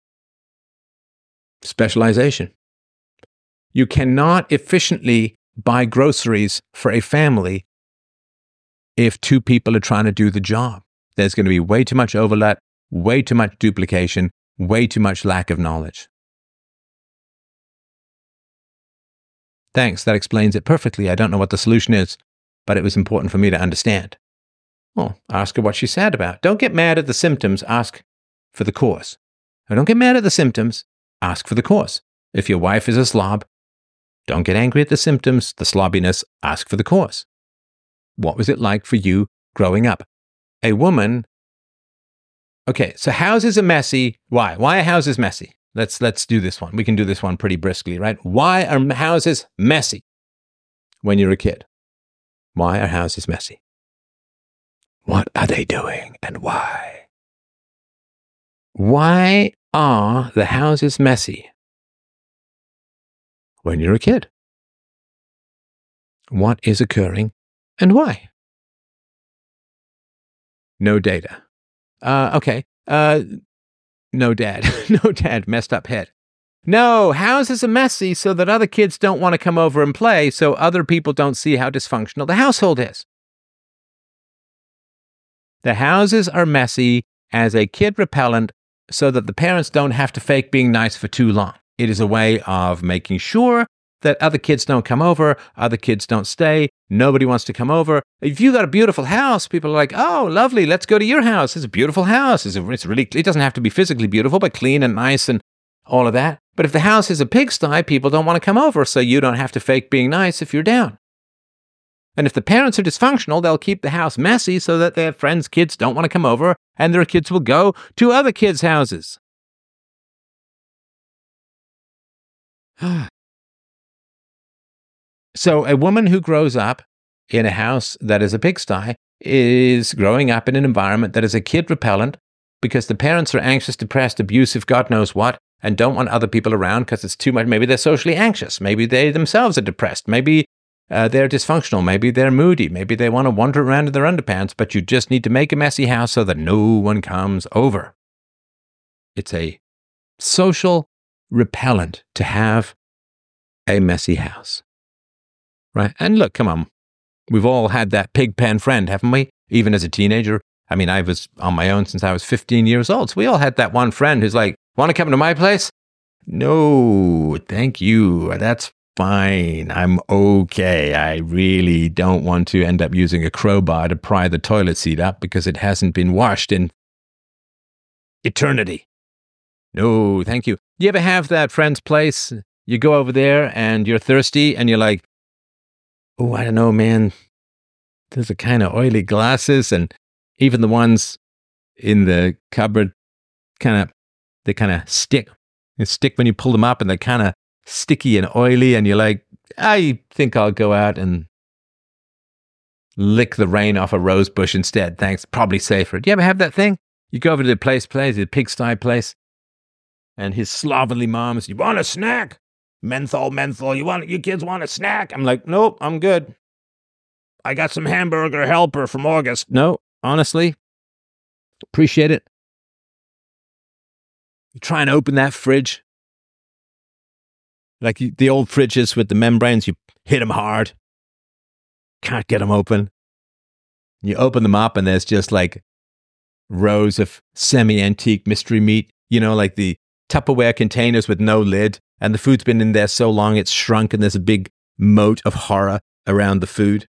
S1: specialization. You cannot efficiently buy groceries for a family if 2 people are trying to do the job. There's going to be way too much overlap, way too much duplication, way too much lack of knowledge. Thanks, that explains it perfectly. I don't know what the solution is, but it was important for me to understand. Well, ask her what she's sad about. Don't get mad at the symptoms, ask for the cause. Now, don't get mad at the symptoms, ask for the cause. If your wife is a slob, don't get angry at the symptoms, the slobbiness, ask for the cause. What was it like for you growing up? A woman, okay, so houses are messy. Why? Why are houses messy? Let's do this one. We can do this one pretty briskly, right? Why are houses messy when you're a kid? Why are houses messy? What are they doing and why? Why are the houses messy when you're a kid? What is occurring and why? No data. Okay. No dad. No dad, messed up head. No, houses are messy so that other kids don't want to come over and play, so other people don't see how dysfunctional the household is. The houses are messy as a kid repellent so that the parents don't have to fake being nice for too long. It is a way of making sure that other kids don't come over, other kids don't stay, nobody wants to come over. If you got a beautiful house, people are like, oh, lovely, let's go to your house. It's a beautiful house. It doesn't have to be physically beautiful, but clean and nice and all of that. But if the house is a pigsty, people don't want to come over, so you don't have to fake being nice if you're down. And if the parents are dysfunctional, they'll keep the house messy so that their friends' kids don't want to come over, and their kids will go to other kids' houses. So a woman who grows up in a house that is a pigsty is growing up in an environment that is a kid repellent because the parents are anxious, depressed, abusive, God knows what, and don't want other people around because it's too much. Maybe they're socially anxious. Maybe they themselves are depressed. Maybe they're dysfunctional. Maybe they're moody. Maybe they want to wander around in their underpants, but you just need to make a messy house so that no one comes over. It's a social repellent to have a messy house. Right? And look, come on. We've all had that pig pen friend, haven't we? Even as a teenager. I mean, I was on my own since I was 15 years old. So we all had that one friend who's like, want to come to my place? No, thank you. That's fine. I'm okay. I really don't want to end up using a crowbar to pry the toilet seat up because it hasn't been washed in eternity. No, thank you. You ever have that friend's place? You go over there and you're thirsty and you're like, oh, I don't know, man. Those are kind of oily glasses, and even the ones in the cupboard they kind of stick. They stick when you pull them up, and they're kind of sticky and oily, and you're like, I think I'll go out and lick the rain off a rose bush instead. Thanks. Probably safer. Do you ever have that thing? You go over to the the pigsty place, and his slovenly mom says, you want a snack? Menthol, you kids want a snack? I'm like, nope, I'm good. I got some hamburger helper from August. No, honestly, appreciate it. You try and open that fridge. Like the old fridges with the membranes, you hit them hard. Can't get them open. You open them up and there's just like rows of semi-antique mystery meat, like the Tupperware containers with no lid. And the food's been in there so long it's shrunk and there's a big moat of horror around the food.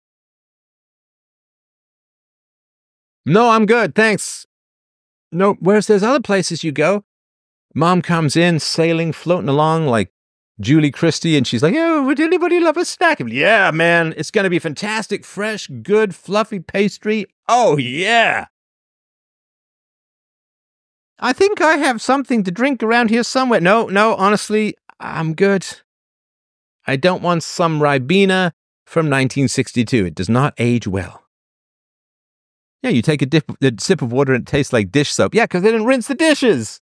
S1: No, I'm good, thanks. No, whereas there's other places you go. Mom comes in, sailing, floating along like Julie Christie, and she's like, oh, would anybody love a snack? Yeah, man, it's going to be fantastic, fresh, good, fluffy pastry. Oh, yeah. I think I have something to drink around here somewhere. No, honestly, I'm good. I don't want some Ribena from 1962. It does not age well. Yeah, you take a sip of water and it tastes like dish soap. Yeah, because they didn't rinse the dishes.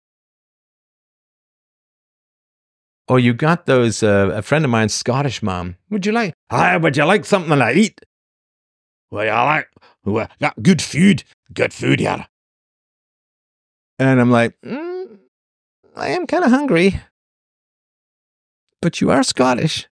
S1: Or you got those, a friend of mine's Scottish mom. Would you like something to eat? Well, got good food here. And I'm like, I am kind of hungry. But you are Scottish.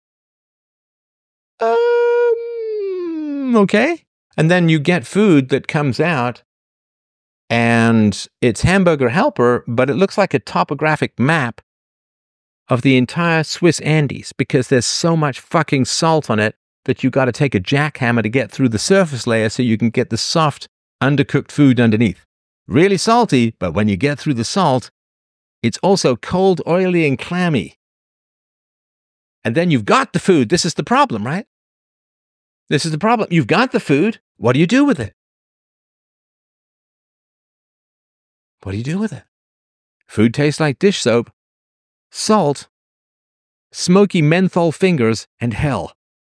S1: Okay. And then you get food that comes out and it's hamburger helper, but it looks like a topographic map of the entire Swiss Andes because there's so much fucking salt on it that you got to take a jackhammer to get through the surface layer so you can get the soft, undercooked food underneath. Really salty, but when you get through the salt, it's also cold, oily, and clammy. And then you've got the food. This is the problem, right? This is the problem. You've got the food. What do you do with it? What do you do with it? Food tastes like dish soap, salt, smoky menthol fingers, and hell.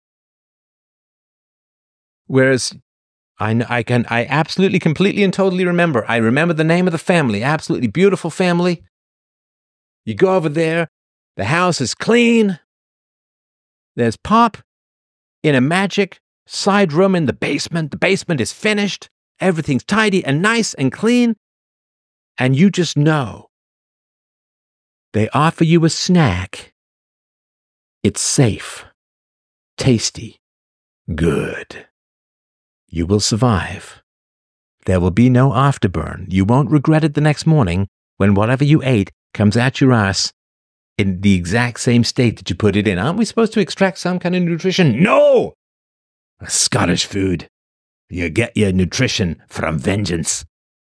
S1: Whereas I absolutely, completely, and totally remember. I remember the name of the family. Absolutely beautiful family. You go over there. The house is clean. There's Pop in a magic side room in the basement. The basement is finished. Everything's tidy and nice and clean. And you just know. They offer you a snack. It's safe, tasty, good. You will survive. There will be no afterburn. You won't regret it the next morning when whatever you ate comes at your ass in the exact same state that you put it in. Aren't we supposed to extract some kind of nutrition? No! Scottish food. You get your nutrition from vengeance.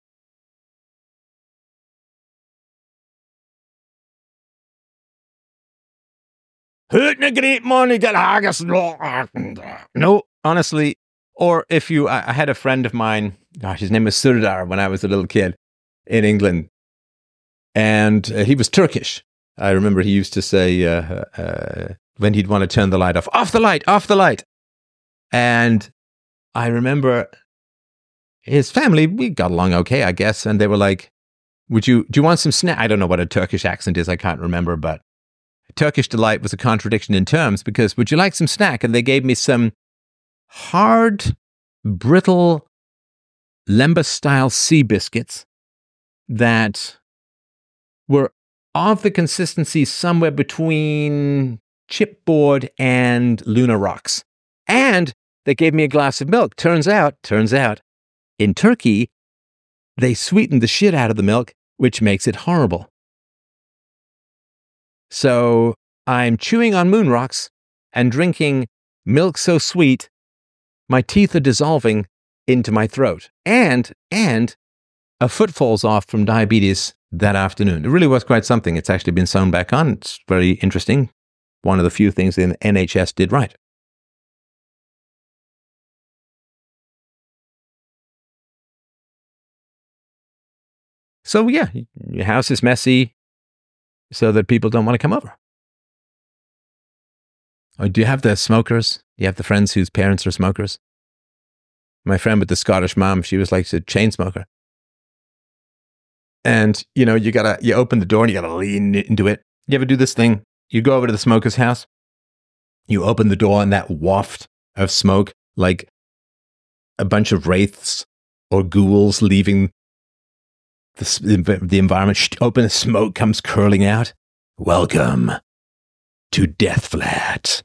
S1: Hootin' a great money, get haggis. No, honestly. Or if you, I had a friend of mine, gosh, his name was Surdar when I was a little kid in England. And he was Turkish. I remember he used to say, when he'd want to turn the light off the light, off the light. And I remember his family, we got along okay, I guess. And they were like, do you want some snack? I don't know what a Turkish accent is. I can't remember, but Turkish delight was a contradiction in terms because would you like some snack? And they gave me some hard, brittle, Lembas-style sea biscuits that were of the consistency somewhere between chipboard and Luna Rocks. And they gave me a glass of milk. Turns out, in Turkey, they sweeten the shit out of the milk, which makes it horrible. So I'm chewing on Moon Rocks and drinking milk so sweet, my teeth are dissolving into my throat. And a foot falls off from diabetes that afternoon. It really was quite something. It's actually been sewn back on. It's very interesting. One of the few things the NHS did right. So yeah, your house is messy so that people don't want to come over. Oh, do you have the smokers? Do you have the friends whose parents are smokers? My friend with the Scottish mom, she was like a chain smoker. And, you open the door and you gotta lean into it. You ever do this thing? You go over to the smoker's house, you open the door and that waft of smoke, like a bunch of wraiths or ghouls leaving the environment, open, the smoke comes curling out. Welcome to Death Flat.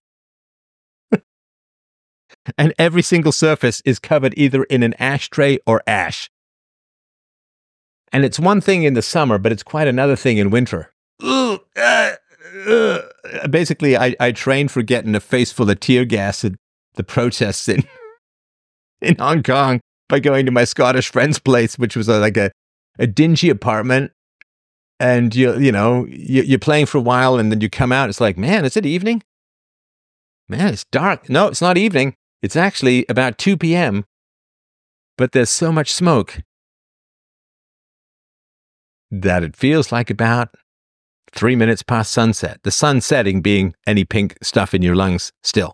S1: And every single surface is covered either in an ashtray or ash. And it's one thing in the summer, but it's quite another thing in winter. Basically, I trained for getting a face full of tear gas at the protests in Hong Kong by going to my Scottish friend's place, which was like a dingy apartment. And you're playing for a while, and then you come out. It's like, man, is it evening? Man, it's dark. No, it's not evening. It's actually about 2 p.m. But there's so much smoke that it feels like about 3 minutes past sunset. The sun setting being any pink stuff in your lungs still.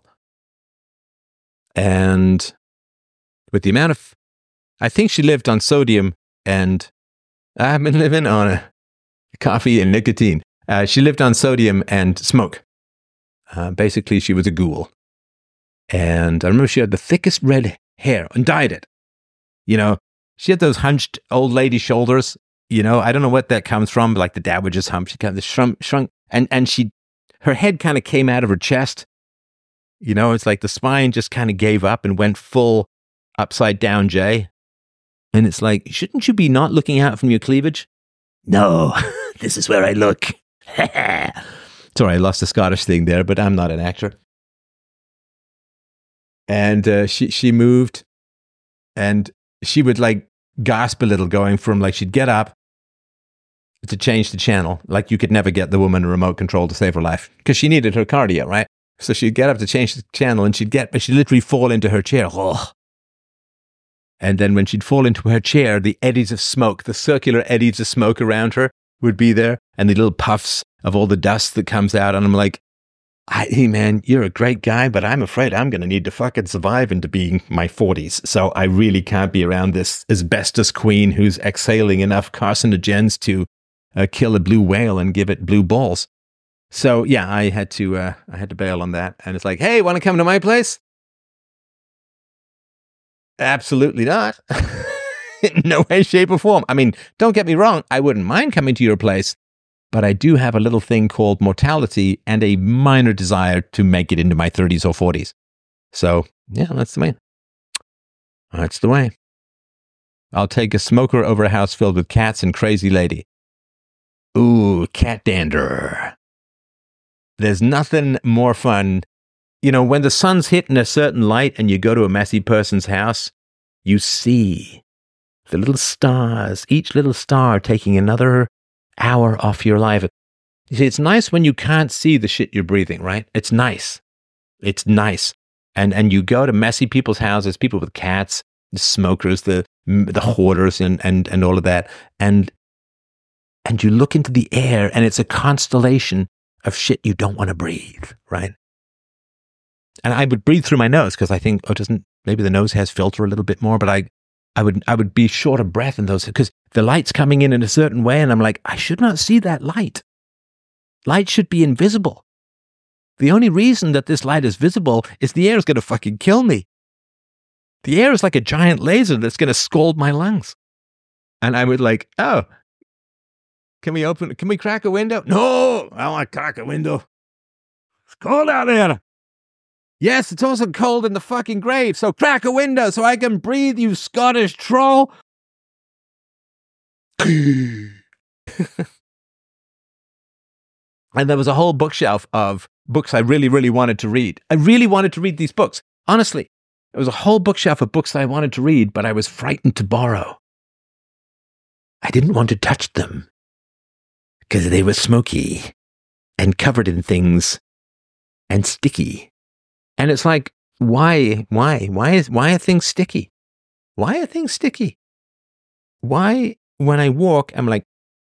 S1: And with the amount of, I think she lived on sodium, and I've been living on coffee and nicotine. She lived on sodium and smoke. Basically, she was a ghoul. And I remember she had the thickest red hair and dyed it. She had those hunched old lady shoulders. I don't know what that comes from, but like the dad would just hump. She kind of shrunk, and her head kind of came out of her chest. It's like the spine just kind of gave up and went full upside down J. And it's like, shouldn't you be not looking out from your cleavage? No, this is where I look. Sorry, I lost the Scottish thing there, but I'm not an actor. And she moved, and she would like gasp a little, going from like she'd get up to change the channel. Like you could never get the woman a remote control to save her life because she needed her cardio, right? So she'd get up to change the channel, and she'd literally fall into her chair. Oh. And then when she'd fall into her chair, the eddies of smoke, the circular eddies of smoke around her would be there, and the little puffs of all the dust that comes out. And I'm like, hey man, you're a great guy, but I'm afraid I'm going to need to fucking survive into being my 40s. So I really can't be around this asbestos queen who's exhaling enough carcinogens to kill a blue whale and give it blue balls. So yeah, I had to bail on that. And it's like, hey, want to come to my place? Absolutely not. In no way, shape, or form. I mean, don't get me wrong. I wouldn't mind coming to your place, but I do have a little thing called mortality and a minor desire to make it into my 30s or 40s. So yeah, that's the way. That's the way. I'll take a smoker over a house filled with cats and crazy lady. Ooh, cat dander. There's nothing more fun. You know, when the sun's hitting a certain light and you go to a messy person's house, you see the little stars, each little star taking another hour off your life. You see, it's nice when you can't see the shit you're breathing, right? It's nice. It's nice. And you go to messy people's houses, people with cats, the smokers, the hoarders and all of that. And you look into the air and it's a constellation of shit you don't want to breathe, right? And I would breathe through my nose because I think, maybe the nose has filter a little bit more, but I would be short of breath in those because the light's coming in a certain way and I'm like, I should not see that light. Light should be invisible. The only reason that this light is visible is the air is going to fucking kill me. The air is like a giant laser that's going to scald my lungs. And I would like, oh, can we crack a window? No, I don't want to crack a window. It's cold out there. Yes, it's also cold in the fucking grave, so crack a window so I can breathe, you Scottish troll. And there was a whole bookshelf of books I really, really wanted to read. I really wanted to read these books. Honestly, there was a whole bookshelf of books that I wanted to read, but I was frightened to borrow. I didn't want to touch them because they were smoky and covered in things and sticky. And it's like, why are things sticky? Why are things sticky? Why, when I walk, I'm like,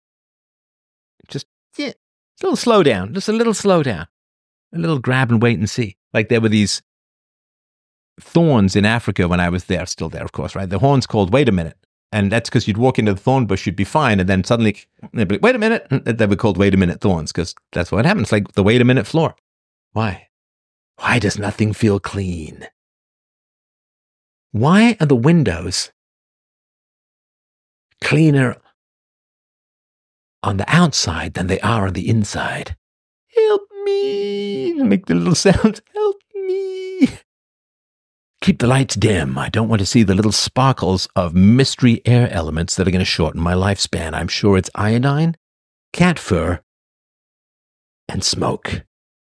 S1: a little slow down, just a little slow down, a little grab and wait and see. Like there were these thorns in Africa when I was there, still there, of course, right? The horn's called wait a minute. And that's because you'd walk into the thorn bush, you'd be fine. And then suddenly, they'd be like, wait a minute. And they were called wait a minute thorns because that's what happens. Like the wait a minute floor. Why? Why does nothing feel clean? Why are the windows cleaner on the outside than they are on the inside? Help me. Make the little sound. Help me. Keep the lights dim. I don't want to see the little sparkles of mystery air elements that are going to shorten my lifespan. I'm sure it's iodine, cat fur, and smoke.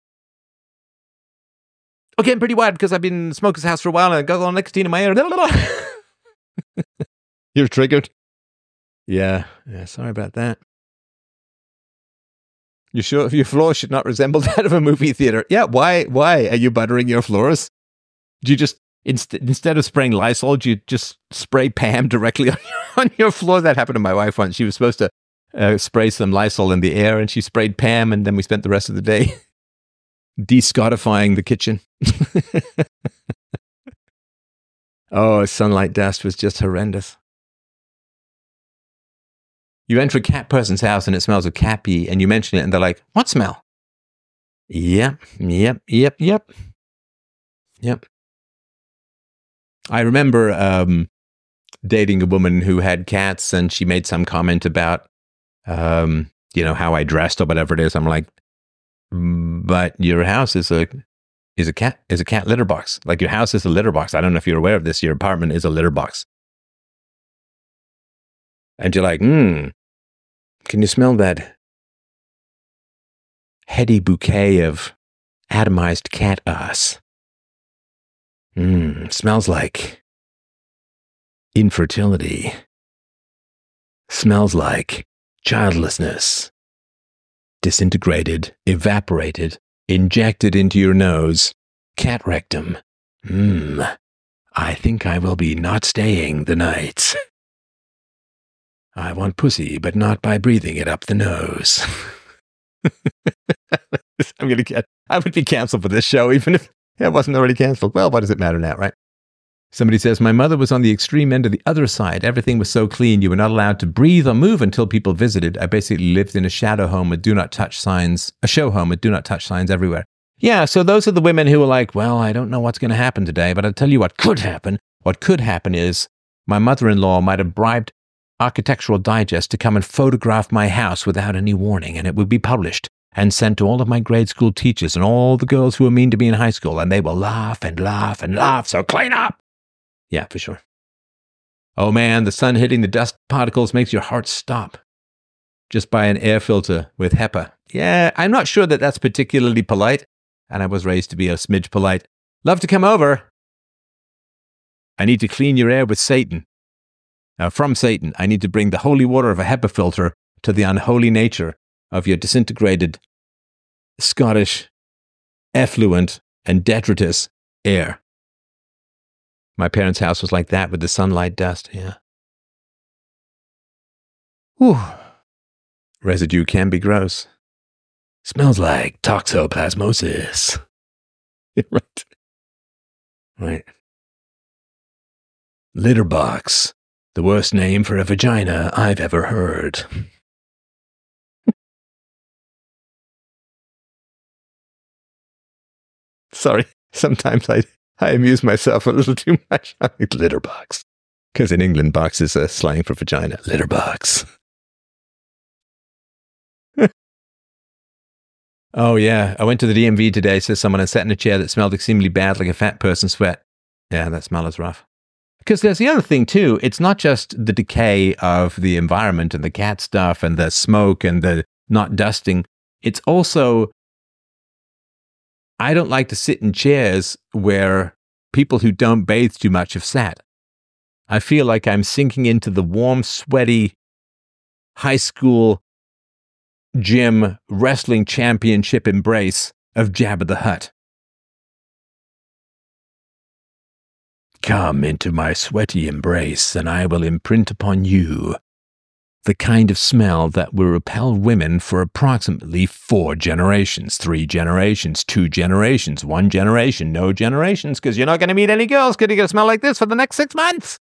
S1: Okay, I'm pretty wide because I've been in the smoker's house for a while and I got all nicotine in my ear. You're triggered? Yeah, sorry about that. You sure your floor should not resemble that of a movie theater? Yeah, why are you buttering your floors? Do you just, instead of spraying Lysol, do you just spray Pam directly on your floor? That happened to my wife once. She was supposed to spray some Lysol in the air and she sprayed Pam and then we spent the rest of the day de-Scottifying the kitchen. Oh, sunlight dust was just horrendous. You enter a cat person's house and it smells of cat pee and you mention it and they're like, what smell? Yep. I remember dating a woman who had cats and she made some comment about, how I dressed or whatever it is. I'm like, but your house is a cat litter box. Like your house is a litter box. I don't know if you're aware of this. Your apartment is a litter box. And you're like, can you smell that heady bouquet of atomized cat ass? Smells like infertility. Smells like childlessness. Disintegrated, evaporated, injected into your nose. Cat rectum. I think I will be not staying the night. I want pussy, but not by breathing it up the nose. I would be canceled for this show, even if it wasn't already canceled. Well, what does it matter now, right? Somebody says, my mother was on the extreme end of the other side. Everything was so clean, you were not allowed to breathe or move until people visited. I basically lived in a shadow home with do not touch signs, a show home with do not touch signs everywhere. Yeah, so those are the women who are like, well, I don't know what's going to happen today, but I'll tell you what could happen. What could happen is my mother-in-law might have bribed Architectural Digest to come and photograph my house without any warning, and it would be published and sent to all of my grade school teachers and all the girls who were mean to me in high school, and they will laugh and laugh and laugh, so clean up! Yeah, for sure. Oh man, the sun hitting the dust particles makes your heart stop. Just buy an air filter with HEPA Yeah, I'm not sure that that's particularly polite, and I was raised to be a smidge polite. Love to come over. I need to clean your air with Satan. From Satan, I need to bring the holy water of a HEPA filter to the unholy nature of your disintegrated Scottish effluent and detritus air. My parents' house was like that with the sunlight dust, yeah. Whew. Residue can be gross. Smells like toxoplasmosis. Right. Right. Litter box. The worst name for a vagina I've ever heard. Sorry, sometimes I amuse myself a little too much. Litter box. Because in England, box is a slang for vagina. Litter box. Oh, yeah. I went to the DMV today, says someone, and sat in a chair that smelled extremely bad, like a fat person sweat. Yeah, that smell is rough. Because there's the other thing, too. It's not just the decay of the environment and the cat stuff and the smoke and the not dusting. It's also, I don't like to sit in chairs where people who don't bathe too much have sat. I feel like I'm sinking into the warm, sweaty high school gym wrestling championship embrace of Jabba the Hutt. Come into my sweaty embrace, and I will imprint upon you the kind of smell that will repel women for approximately 4 generations, 3 generations, 2 generations, 1 generation, no generations, because you're not going to meet any girls because you're going to smell like this for the next 6 months.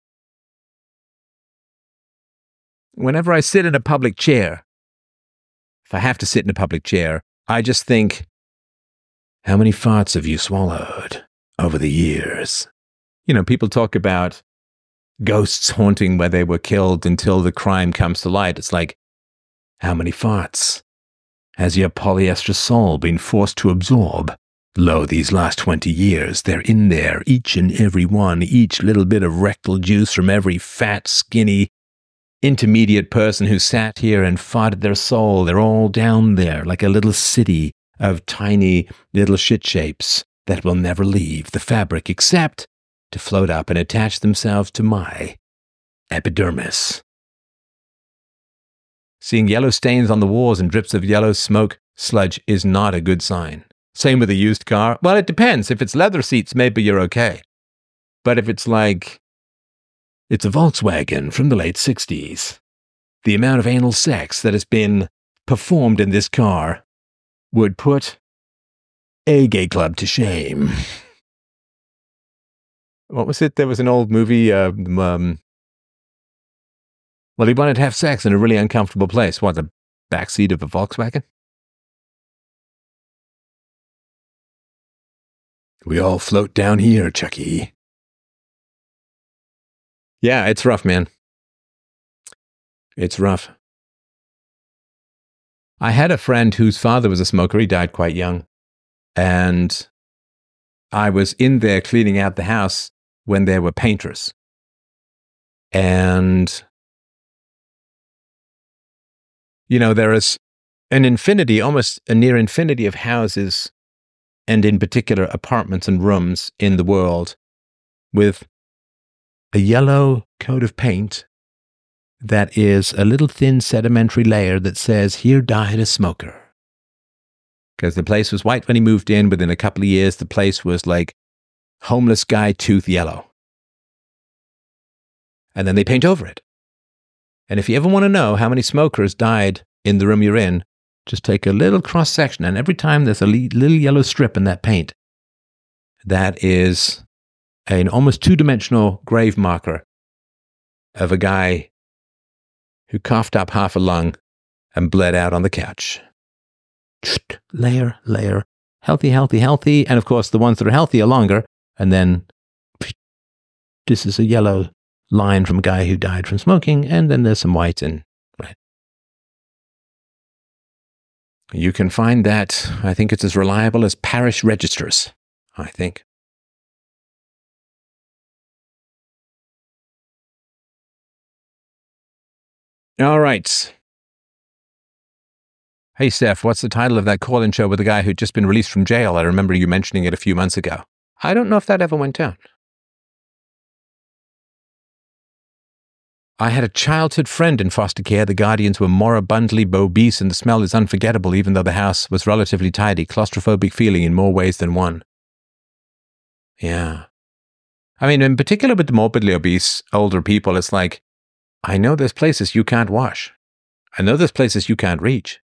S1: Whenever I sit in a public chair, if I have to sit in a public chair, I just think, how many farts have you swallowed over the years? You know, people talk about ghosts haunting where they were killed until the crime comes to light. It's like, how many farts has your polyester soul been forced to absorb? Lo, these last 20 years, they're in there, each and every one, each little bit of rectal juice from every fat, skinny, intermediate person who sat here and farted their soul. They're all down there like a little city of tiny little shit shapes that will never leave the fabric except to float up and attach themselves to my epidermis. Seeing yellow stains on the walls and drips of yellow smoke sludge is not a good sign. Same with a used car. Well, it depends. If it's leather seats, maybe you're okay. But if it's like, it's a Volkswagen from the late 60s, the amount of anal sex that has been performed in this car would put a gay club to shame. What was it? There was an old movie, well, he wanted to have sex in a really uncomfortable place. What, the backseat of a Volkswagen? We all float down here, Chucky. Yeah, it's rough, man. It's rough. I had a friend whose father was a smoker. He died quite young. And I was in there cleaning out the house when there were painters. And, you know, there is an infinity, almost a near infinity of houses, and in particular apartments and rooms in the world with a yellow coat of paint that is a little thin sedimentary layer that says, here died a smoker. Because the place was white when he moved in. Within a couple of years, the place was like homeless guy tooth yellow. And then they paint over it. And if you ever want to know how many smokers died in the room you're in, just take a little cross section, and every time there's a little yellow strip in that paint, that is an almost 2-dimensional grave marker of a guy who coughed up half a lung and bled out on the couch. Layer, layer, healthy, healthy, healthy. And of course, the ones that are healthy are longer. And then this is a yellow line from a guy who died from smoking. And then there's some white and right. You can find that. I think it's as reliable as parish registers, I think. All right. Hey, Steph, what's the title of that call-in show with the guy who'd just been released from jail? I remember you mentioning it a few months ago. I don't know if that ever went down. I had a childhood friend in foster care. The guardians were moribundly obese and the smell is unforgettable even though the house was relatively tidy. Claustrophobic feeling in more ways than one. Yeah. I mean, in particular with the morbidly obese older people, it's like, I know there's places you can't wash. I know there's places you can't reach.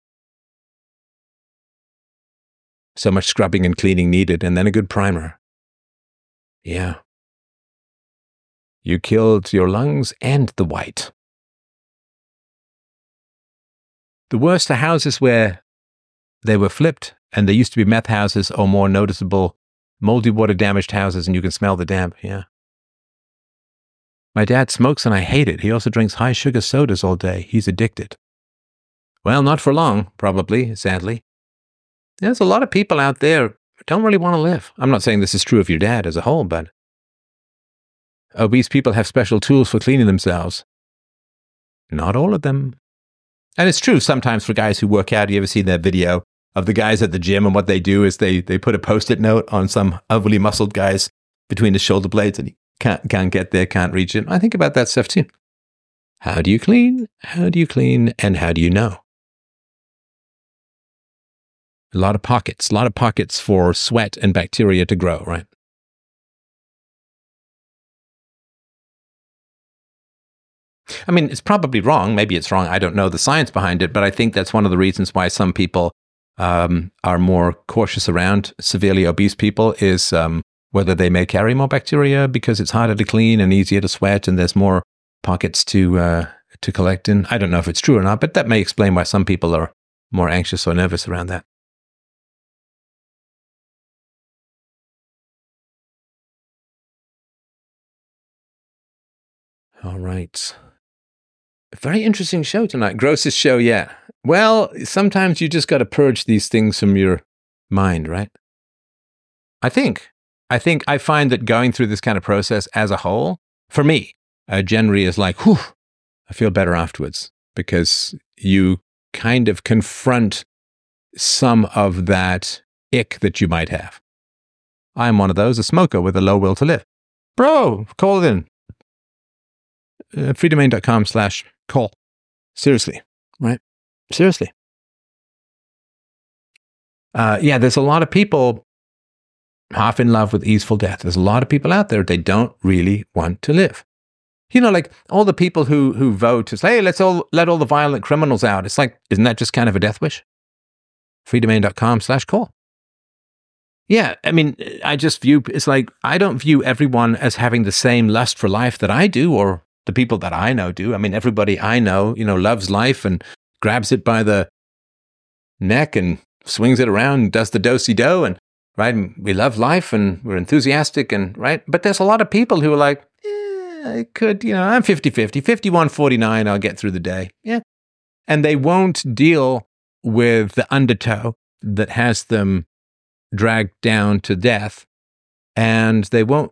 S1: So much scrubbing and cleaning needed, and then a good primer. Yeah. You killed your lungs and the white. The worst are houses where they were flipped, and they used to be meth houses or more noticeable moldy water damaged houses, and you can smell the damp. Yeah. My dad smokes and I hate it. He also drinks high sugar sodas all day. He's addicted. Well, not for long, probably, sadly. There's a lot of people out there who don't really want to live. I'm not saying this is true of your dad as a whole, but obese people have special tools for cleaning themselves. Not all of them. And it's true sometimes for guys who work out. You ever see that video of the guys at the gym, and what they do is they put a Post-it note on some overly muscled guy's between his shoulder blades, and he can't get there, can't reach it. I think about that stuff too. How do you clean? How do you clean? And how do you know? A lot of pockets for sweat and bacteria to grow, right? I mean, it's probably wrong. Maybe it's wrong. I don't know the science behind it, but I think that's one of the reasons why some people are more cautious around severely obese people is whether they may carry more bacteria because it's harder to clean and easier to sweat, and there's more pockets to collect in. I don't know if it's true or not, but that may explain why some people are more anxious or nervous around that. All right. Very interesting show tonight. Grossest show yet. Well, sometimes you just got to purge these things from your mind, right? I think I find that going through this kind of process as a whole, for me, generally is like, whew, I feel better afterwards because you kind of confront some of that ick that you might have. I'm one of those, a smoker with a low will to live. Bro, call it in. freedomain.com/call. Seriously, right? Seriously. Yeah, there's a lot of people half in love with easeful death. There's a lot of people out there, they don't really want to live. You know, like all the people who vote to say, hey, let's all let all the violent criminals out. It's like, isn't that just kind of a death wish? freedomain.com/call. Yeah, I mean, I just view, it's like, I don't view everyone as having the same lust for life that I do, or the people that I know do. I mean, everybody I know, loves life and grabs it by the neck and swings it around and does the do-si-do, and right, and we love life and we're enthusiastic, and right. But there's a lot of people who are like, I could, I'm 50-50, 51-49, I'll get through the day. Yeah. And they won't deal with the undertow that has them dragged down to death, and they won't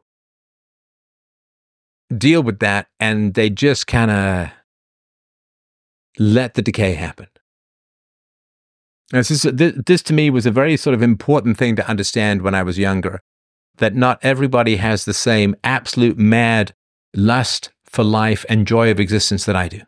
S1: deal with that, and they just kind of let the decay happen. This to me was a very sort of important thing to understand when I was younger, that not everybody has the same absolute mad lust for life and joy of existence that I do.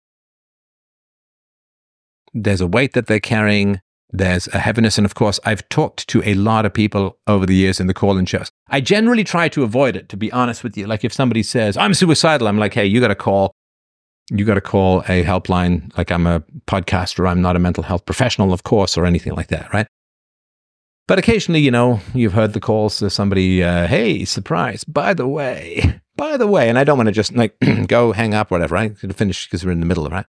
S1: There's a weight that they're carrying. There's a heaviness. And of course, I've talked to a lot of people over the years in the call-in shows. I generally try to avoid it, to be honest with you. Like if somebody says, I'm suicidal, I'm like, hey, you got to call a helpline. Like I'm a podcaster. I'm not a mental health professional, of course, or anything like that, right? But occasionally, you've heard the calls to somebody, hey, surprise, by the way, and I don't want to just like go hang up or whatever, right? To finish because we're in the middle, right?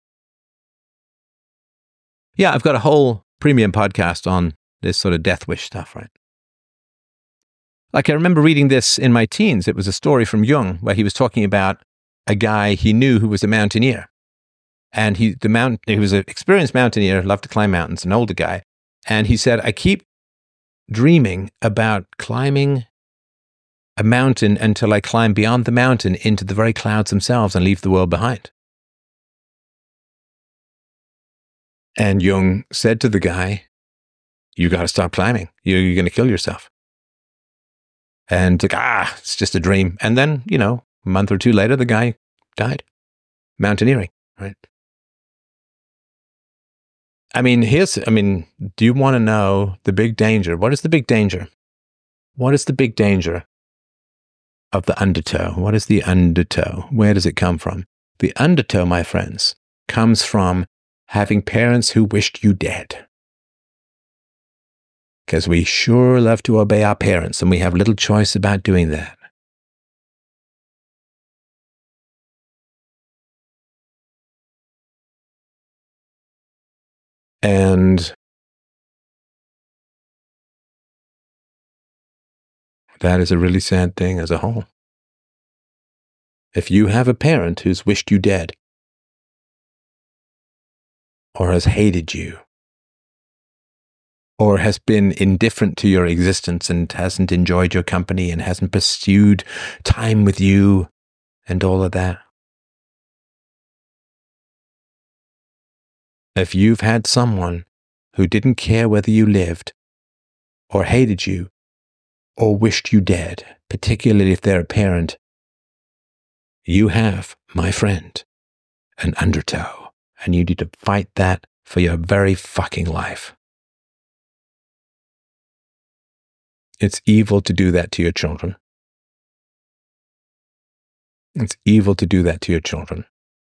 S1: Yeah, I've got a whole premium podcast on this sort of death wish stuff, right? Like I remember reading this in my teens. It was a story from Jung where he was talking about a guy he knew who was a mountaineer. And he was an experienced mountaineer, loved to climb mountains, an older guy. And he said, I keep dreaming about climbing a mountain until I climb beyond the mountain into the very clouds themselves and leave the world behind. And Jung said to the guy, you got to stop climbing. You're going to kill yourself. And like, it's just a dream. And then, a month or two later, the guy died. Mountaineering, right? Do you want to know the big danger? What is the big danger? What is the big danger of the undertow? What is the undertow? Where does it come from? The undertow, my friends, comes from having parents who wished you dead. Because we sure love to obey our parents, and we have little choice about doing that. And that is a really sad thing as a whole. If you have a parent who's wished you dead, or has hated you, or has been indifferent to your existence and hasn't enjoyed your company and hasn't pursued time with you and all of that. If you've had someone who didn't care whether you lived, or hated you, or wished you dead, particularly if they're a parent, you have, my friend, an undertow, and you need to fight that for your very fucking life. It's evil to do that to your children. It's evil to do that to your children.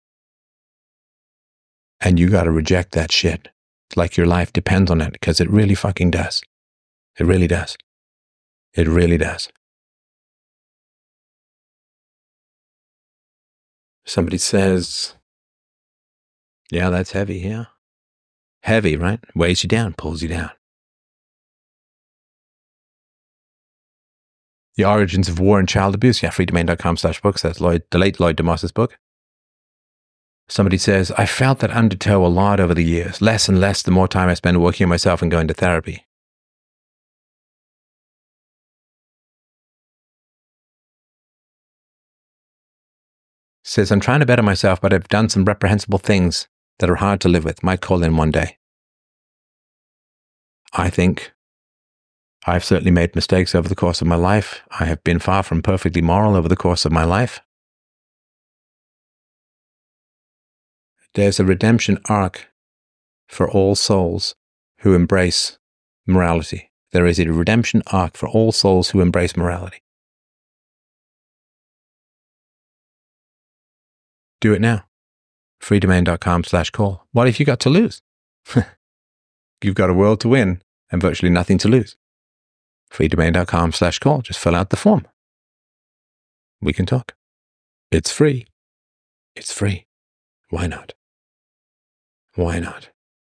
S1: And you got to reject that shit. It's like your life depends on it, because it really fucking does. It really does. It really does. Somebody says, yeah, that's heavy, yeah. Heavy, right? Weighs you down, pulls you down. The Origins of War and Child Abuse. Yeah, freedomain.com/books. That's the late Lloyd DeMoss's book. Somebody says, I felt that undertow a lot over the years, less and less the more time I spend working on myself and going to therapy. Says, I'm trying to better myself, but I've done some reprehensible things that are hard to live with. Might call in one day. I think I've certainly made mistakes over the course of my life. I have been far from perfectly moral over the course of my life. There's a redemption arc for all souls who embrace morality. There is a redemption arc for all souls who embrace morality. Do it now. freedomain.com/call. What have you got to lose? You've got a world to win and virtually nothing to lose. freedomain.com/call. Just fill out the form. We can talk. It's free. It's free. Why not? Why not?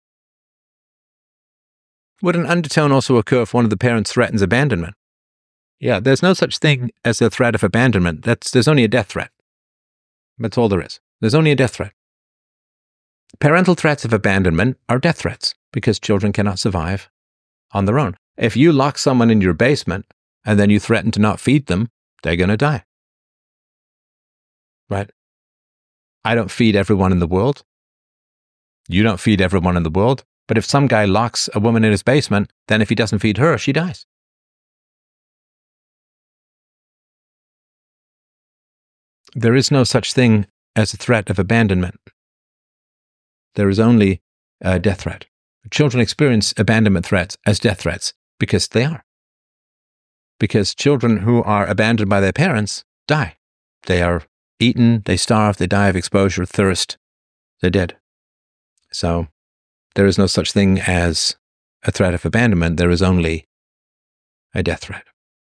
S1: Would an undertone also occur if one of the parents threatens abandonment? Yeah, there's no such thing as a threat of abandonment. There's only a death threat. That's all there is. There's only a death threat. Parental threats of abandonment are death threats because children cannot survive on their own. If you lock someone in your basement and then you threaten to not feed them, they're going to die. Right? I don't feed everyone in the world. You don't feed everyone in the world. But if some guy locks a woman in his basement, then if he doesn't feed her, she dies. There is no such thing as a threat of abandonment. There is only a death threat. Children experience abandonment threats as death threats because they are. Because children who are abandoned by their parents die. They are eaten, they starve, they die of exposure, thirst, they're dead. So there is no such thing as a threat of abandonment. There is only a death threat.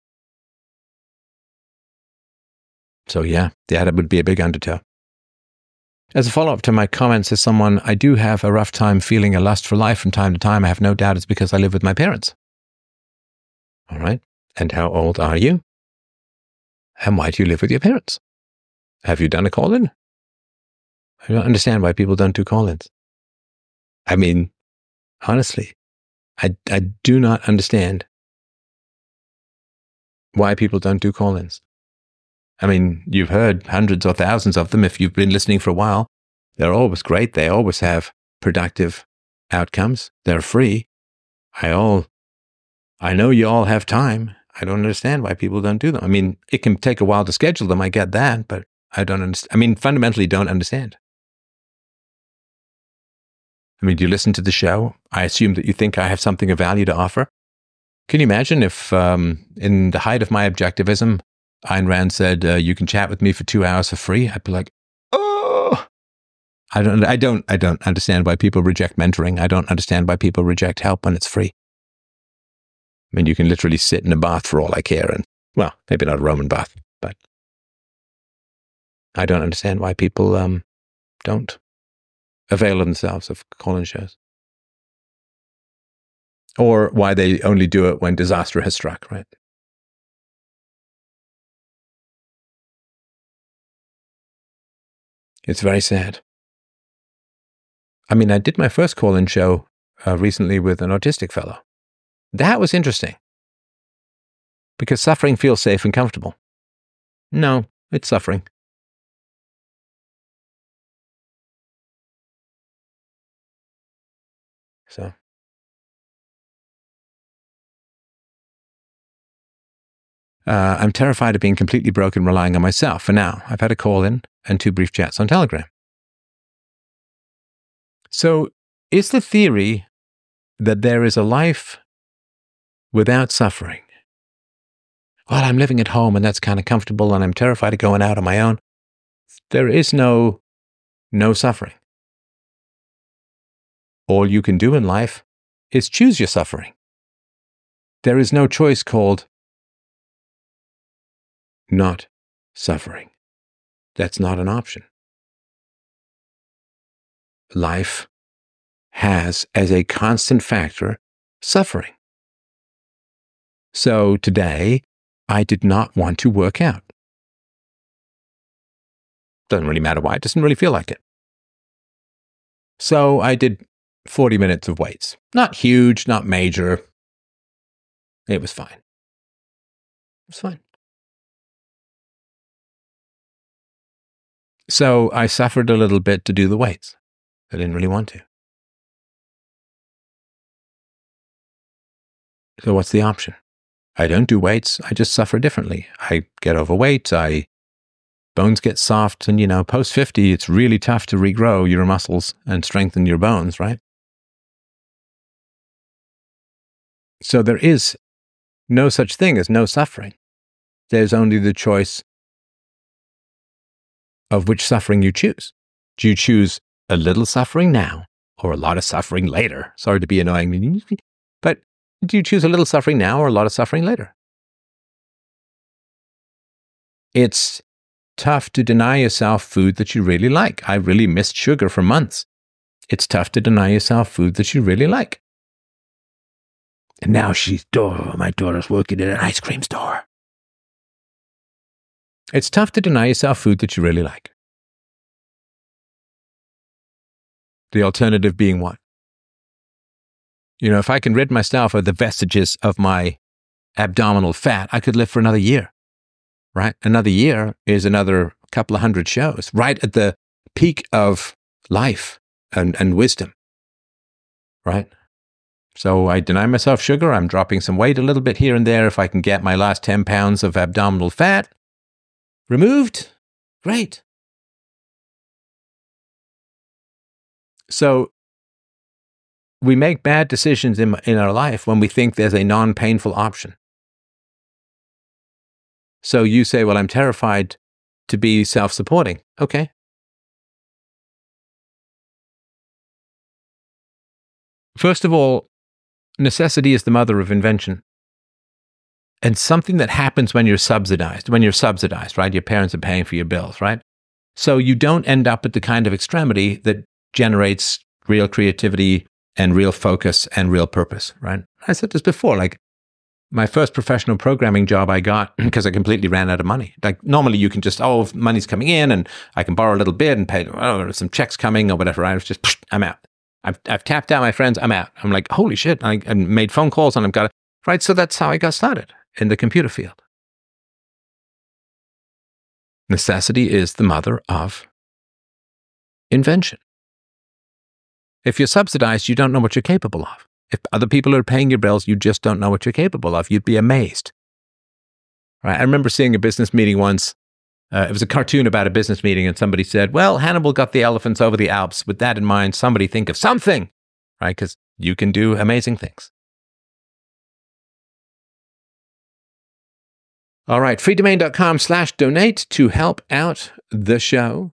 S1: So yeah, that would be a big undertow. As a follow-up to my comments, as someone, I do have a rough time feeling a lust for life from time to time. I have no doubt it's because I live with my parents. All right. And how old are you? And why do you live with your parents? Have you done a call-in? I don't understand why people don't do call-ins. I mean, honestly, I do not understand why people don't do call-ins. I mean, you've heard hundreds or thousands of them if you've been listening for a while. They're always great. They always have productive outcomes. They're free. I know you all have time. I don't understand why people don't do them. I mean, it can take a while to schedule them. I get that, but I don't understand. I mean, fundamentally don't understand. I mean, do you listen to the show? I assume that you think I have something of value to offer. Can you imagine if, in the height of my objectivism, Ayn Rand said, you can chat with me for 2 hours for free? I'd be like, oh, I don't understand why people reject mentoring. I don't understand why people reject help when it's free. I mean, you can literally sit in a bath for all I care. And, well, maybe not a Roman bath, but I don't understand why people don't avail themselves of call-in shows. Or why they only do it when disaster has struck, right? It's very sad. I mean, I did my first call-in show recently with an autistic fellow. That was interesting. Because suffering feels safe and comfortable. No, it's suffering. So. I'm terrified of being completely broken relying on myself. For now, I've had a call-in and 2 brief chats on Telegram. So, is the theory that there is a life without suffering? Well, I'm living at home and that's kind of comfortable and I'm terrified of going out on my own. There is no suffering. All you can do in life is choose your suffering. There is no choice called not suffering. That's not an option. Life has as a constant factor suffering. So today, I did not want to work out. Doesn't really matter why, it doesn't really feel like it. So I did 40 minutes of weights. Not huge, not major. It was fine. It was fine. So I suffered a little bit to do the weights. I didn't really want to. So what's the option? I don't do weights. I just suffer differently. I get overweight. Bones get soft. And, post 50, it's really tough to regrow your muscles and strengthen your bones, right? So there is no such thing as no suffering. There's only the choice of which suffering you choose. Do you choose a little suffering now or a lot of suffering later? Sorry to be annoying, but do you choose a little suffering now or a lot of suffering later? It's tough to deny yourself food that you really like. I really missed sugar for months. It's tough to deny yourself food that you really like. And now my daughter's working in an ice cream store. It's tough to deny yourself food that you really like. The alternative being what? If I can rid myself of the vestiges of my abdominal fat, I could live for another year, right? Another year is another couple of hundred shows, right at the peak of life and wisdom, right? So I deny myself sugar. I'm dropping some weight a little bit here and there. If I can get my last 10 pounds of abdominal fat removed, great. So we make bad decisions in our life when we think there's a non-painful option. So you say, well, I'm terrified to be self-supporting. Okay. First of all, necessity is the mother of invention. And something that happens when you're subsidized, right? Your parents are paying for your bills, right? So you don't end up at the kind of extremity that generates real creativity and real focus and real purpose, right? I said this before, like my first professional programming job I got because I completely ran out of money. Like normally you can just, money's coming in and I can borrow a little bit and pay, some checks coming or whatever. I was just, I'm out. I've tapped out my friends. I'm out. I'm like, holy shit. I made phone calls and I've got it. Right. So that's how I got started in the computer field. Necessity is the mother of invention. If you're subsidized, you don't know what you're capable of. If other people are paying your bills, you just don't know what you're capable of. You'd be amazed. Right? I remember seeing a business meeting once. It was a cartoon about a business meeting, and somebody said, well, Hannibal got the elephants over the Alps. With that in mind, somebody think of something, right? Because you can do amazing things. All right, freedomain.com/donate to help out the show.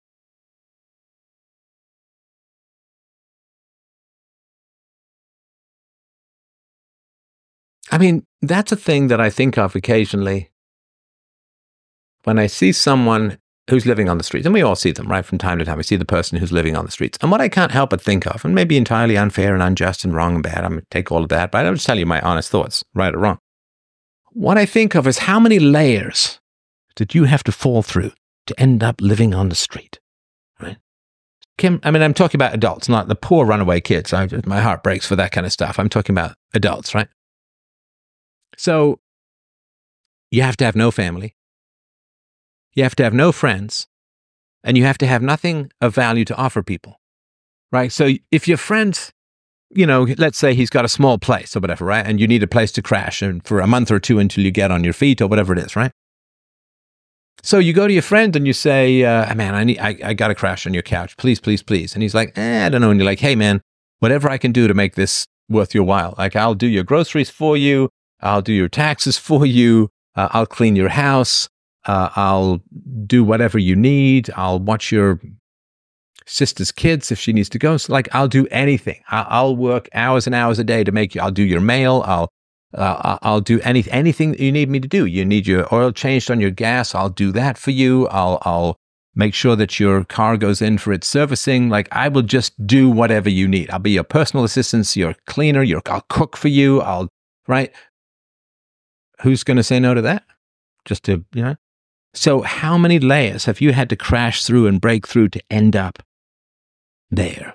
S1: I mean, that's a thing that I think of occasionally when I see someone who's living on the streets, and we all see them, right? From time to time, we see the person who's living on the streets. And what I can't help but think of, and maybe entirely unfair and unjust and wrong and bad, I'm going to take all of that, but I'll just tell you my honest thoughts, right or wrong. What I think of is how many layers did you have to fall through to end up living on the street, right? Kim, I mean, I'm talking about adults, not the poor runaway kids. My heart breaks for that kind of stuff. I'm talking about adults, right? So you have to have no family. You have to have no friends, and you have to have nothing of value to offer people, right? So if your friend, let's say he's got a small place or whatever, right? And you need a place to crash and for a month or two until you get on your feet or whatever it is, right? So you go to your friend and you say, man, I got to crash on your couch. Please, please, please. And he's like, I don't know. And you're like, hey, man, whatever I can do to make this worth your while. Like, I'll do your groceries for you. I'll do your taxes for you. I'll clean your house. I'll do whatever you need. I'll watch your sister's kids if she needs to go. So I'll do anything. I'll work hours and hours a day to make you. I'll do your mail. I'll do anything that you need me to do. You need your oil changed on your gas. I'll do that for you. I'll make sure that your car goes in for its servicing. I will just do whatever you need. I'll be your personal assistant, your cleaner. I'll cook for you. Right? Who's going to say no to that? Just to, So how many layers have you had to crash through and break through to end up there?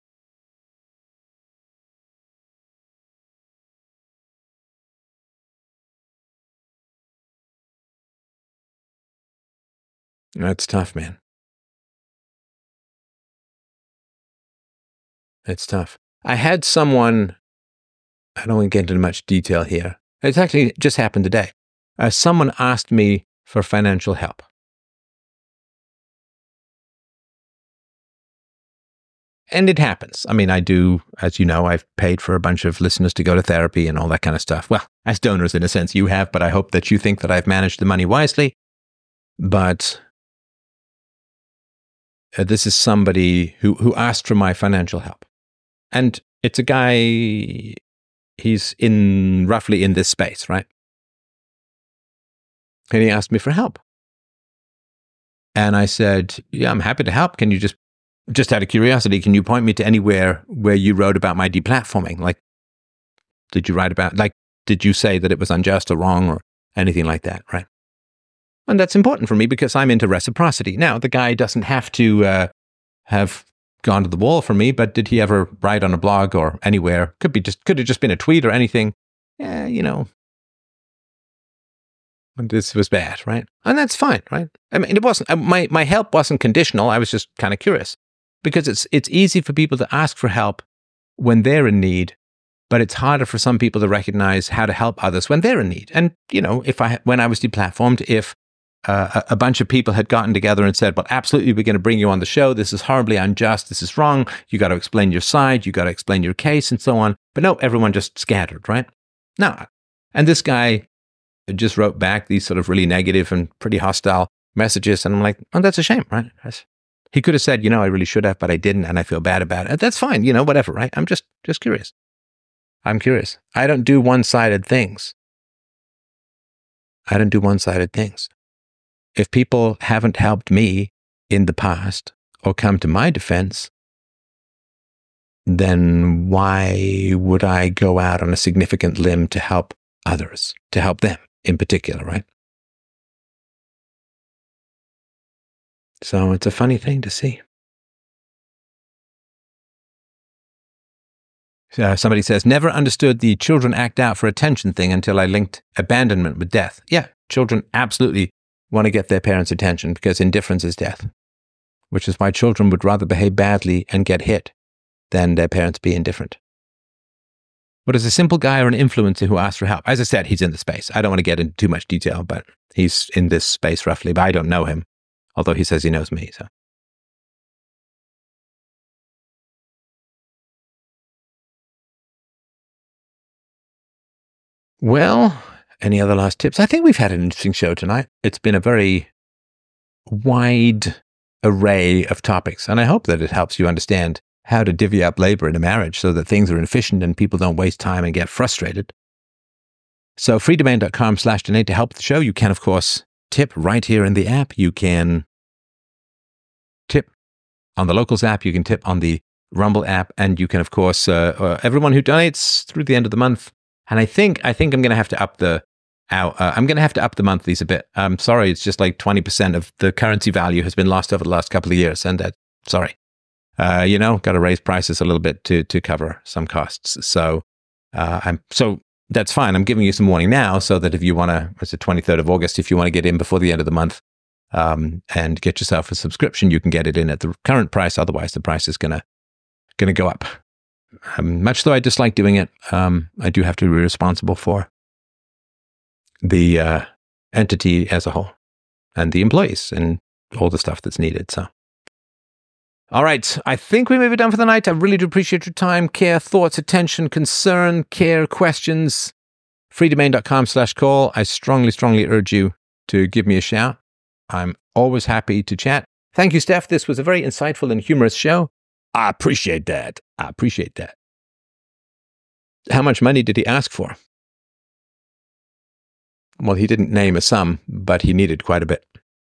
S1: That's tough, man. It's tough. I had someone, I don't want to get into much detail here. It's actually just happened today. Someone asked me for financial help. And it happens. I mean, I do, as you know, I've paid for a bunch of listeners to go to therapy and all that kind of stuff. Well, as donors, in a sense, you have, but I hope that you think that I've managed the money wisely. But this is somebody who asked for my financial help. And it's a guy, he's roughly in this space, right? And he asked me for help. And I said, yeah, I'm happy to help. Can you just out of curiosity, can you point me to anywhere where you wrote about my deplatforming? Did you write about, did you say that it was unjust or wrong or anything like that, right? And that's important for me because I'm into reciprocity. Now, the guy doesn't have to have gone to the wall for me, but did he ever write on a blog or anywhere? Could have just been a tweet or anything. Yeah, this was bad, right? And that's fine, right? I mean, it wasn't, my help wasn't conditional. I was just kind of curious because it's easy for people to ask for help when they're in need, but it's harder for some people to recognize how to help others when they're in need. And, when I was deplatformed, if a bunch of people had gotten together and said, well, absolutely, we're going to bring you on the show. This is horribly unjust. This is wrong. You got to explain your side. You got to explain your case and so on. But no, everyone just scattered, right? No. And this guy just wrote back these sort of really negative and pretty hostile messages. And I'm like, oh, that's a shame, right? He could have said, I really should have, but I didn't. And I feel bad about it. That's fine. Whatever, right? I'm just curious. I'm curious. I don't do one-sided things. If people haven't helped me in the past or come to my defense, then why would I go out on a significant limb to help others, to help them in particular, right? So it's a funny thing to see. Somebody says, never understood the children act out for attention thing until I linked abandonment with death. Yeah, children absolutely want to get their parents' attention because indifference is death, which is why children would rather behave badly and get hit than their parents be indifferent. But as a simple guy or an influencer who asks for help, as I said, he's in the space. I don't want to get into too much detail, but he's in this space roughly, but I don't know him, although he says he knows me. So. Well, any other last tips? I think we've had an interesting show tonight. It's been a very wide array of topics, and I hope that it helps you understand how to divvy up labor in a marriage so that things are efficient and people don't waste time and get frustrated. So freedomain.com/donate to help the show. You can, of course, tip right here in the app. You can tip on the Locals app. You can tip on the Rumble app. And you can, of course, everyone who donates through the end of the month. And I think I'm going to have to up the monthlies a bit. I'm sorry, it's just like 20% of the currency value has been lost over the last couple of years. And sorry. Got to raise prices a little bit to cover some costs. So that's fine. I'm giving you some warning now so that if you want to, it's the 23rd of August, if you want to get in before the end of the month and get yourself a subscription, you can get it in at the current price. Otherwise, the price is going to go up. Much though I dislike doing it, I do have to be responsible for the entity as a whole and the employees and all the stuff that's needed. So. All right, I think we may be done for the night. I really do appreciate your time, care, thoughts, attention, concern, care, questions. freedomain.com/call. I strongly, strongly urge you to give me a shout. I'm always happy to chat. Thank you, Steph. This was a very insightful and humorous show. I appreciate that. How much money did he ask for? Well, he didn't name a sum, but he needed quite a bit.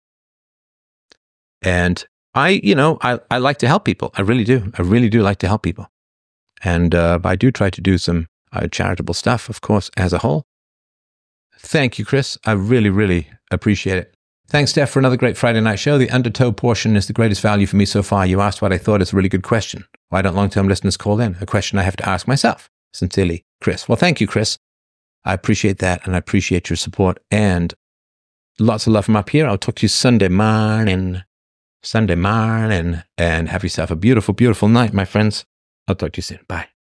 S1: And I like to help people. I really do. I really do like to help people. And I do try to do some charitable stuff, of course, as a whole. Thank you, Chris. I really, really appreciate it. Thanks, Steph, for another great Friday night show. The undertow portion is the greatest value for me so far. You asked what I thought is a really good question. Why don't long-term listeners call in? A question I have to ask myself. Sincerely, Chris. Well, thank you, Chris. I appreciate that, and I appreciate your support. And lots of love from up here. I'll talk to you Sunday morning, and have yourself a beautiful, beautiful night, my friends. I'll talk to you soon. Bye.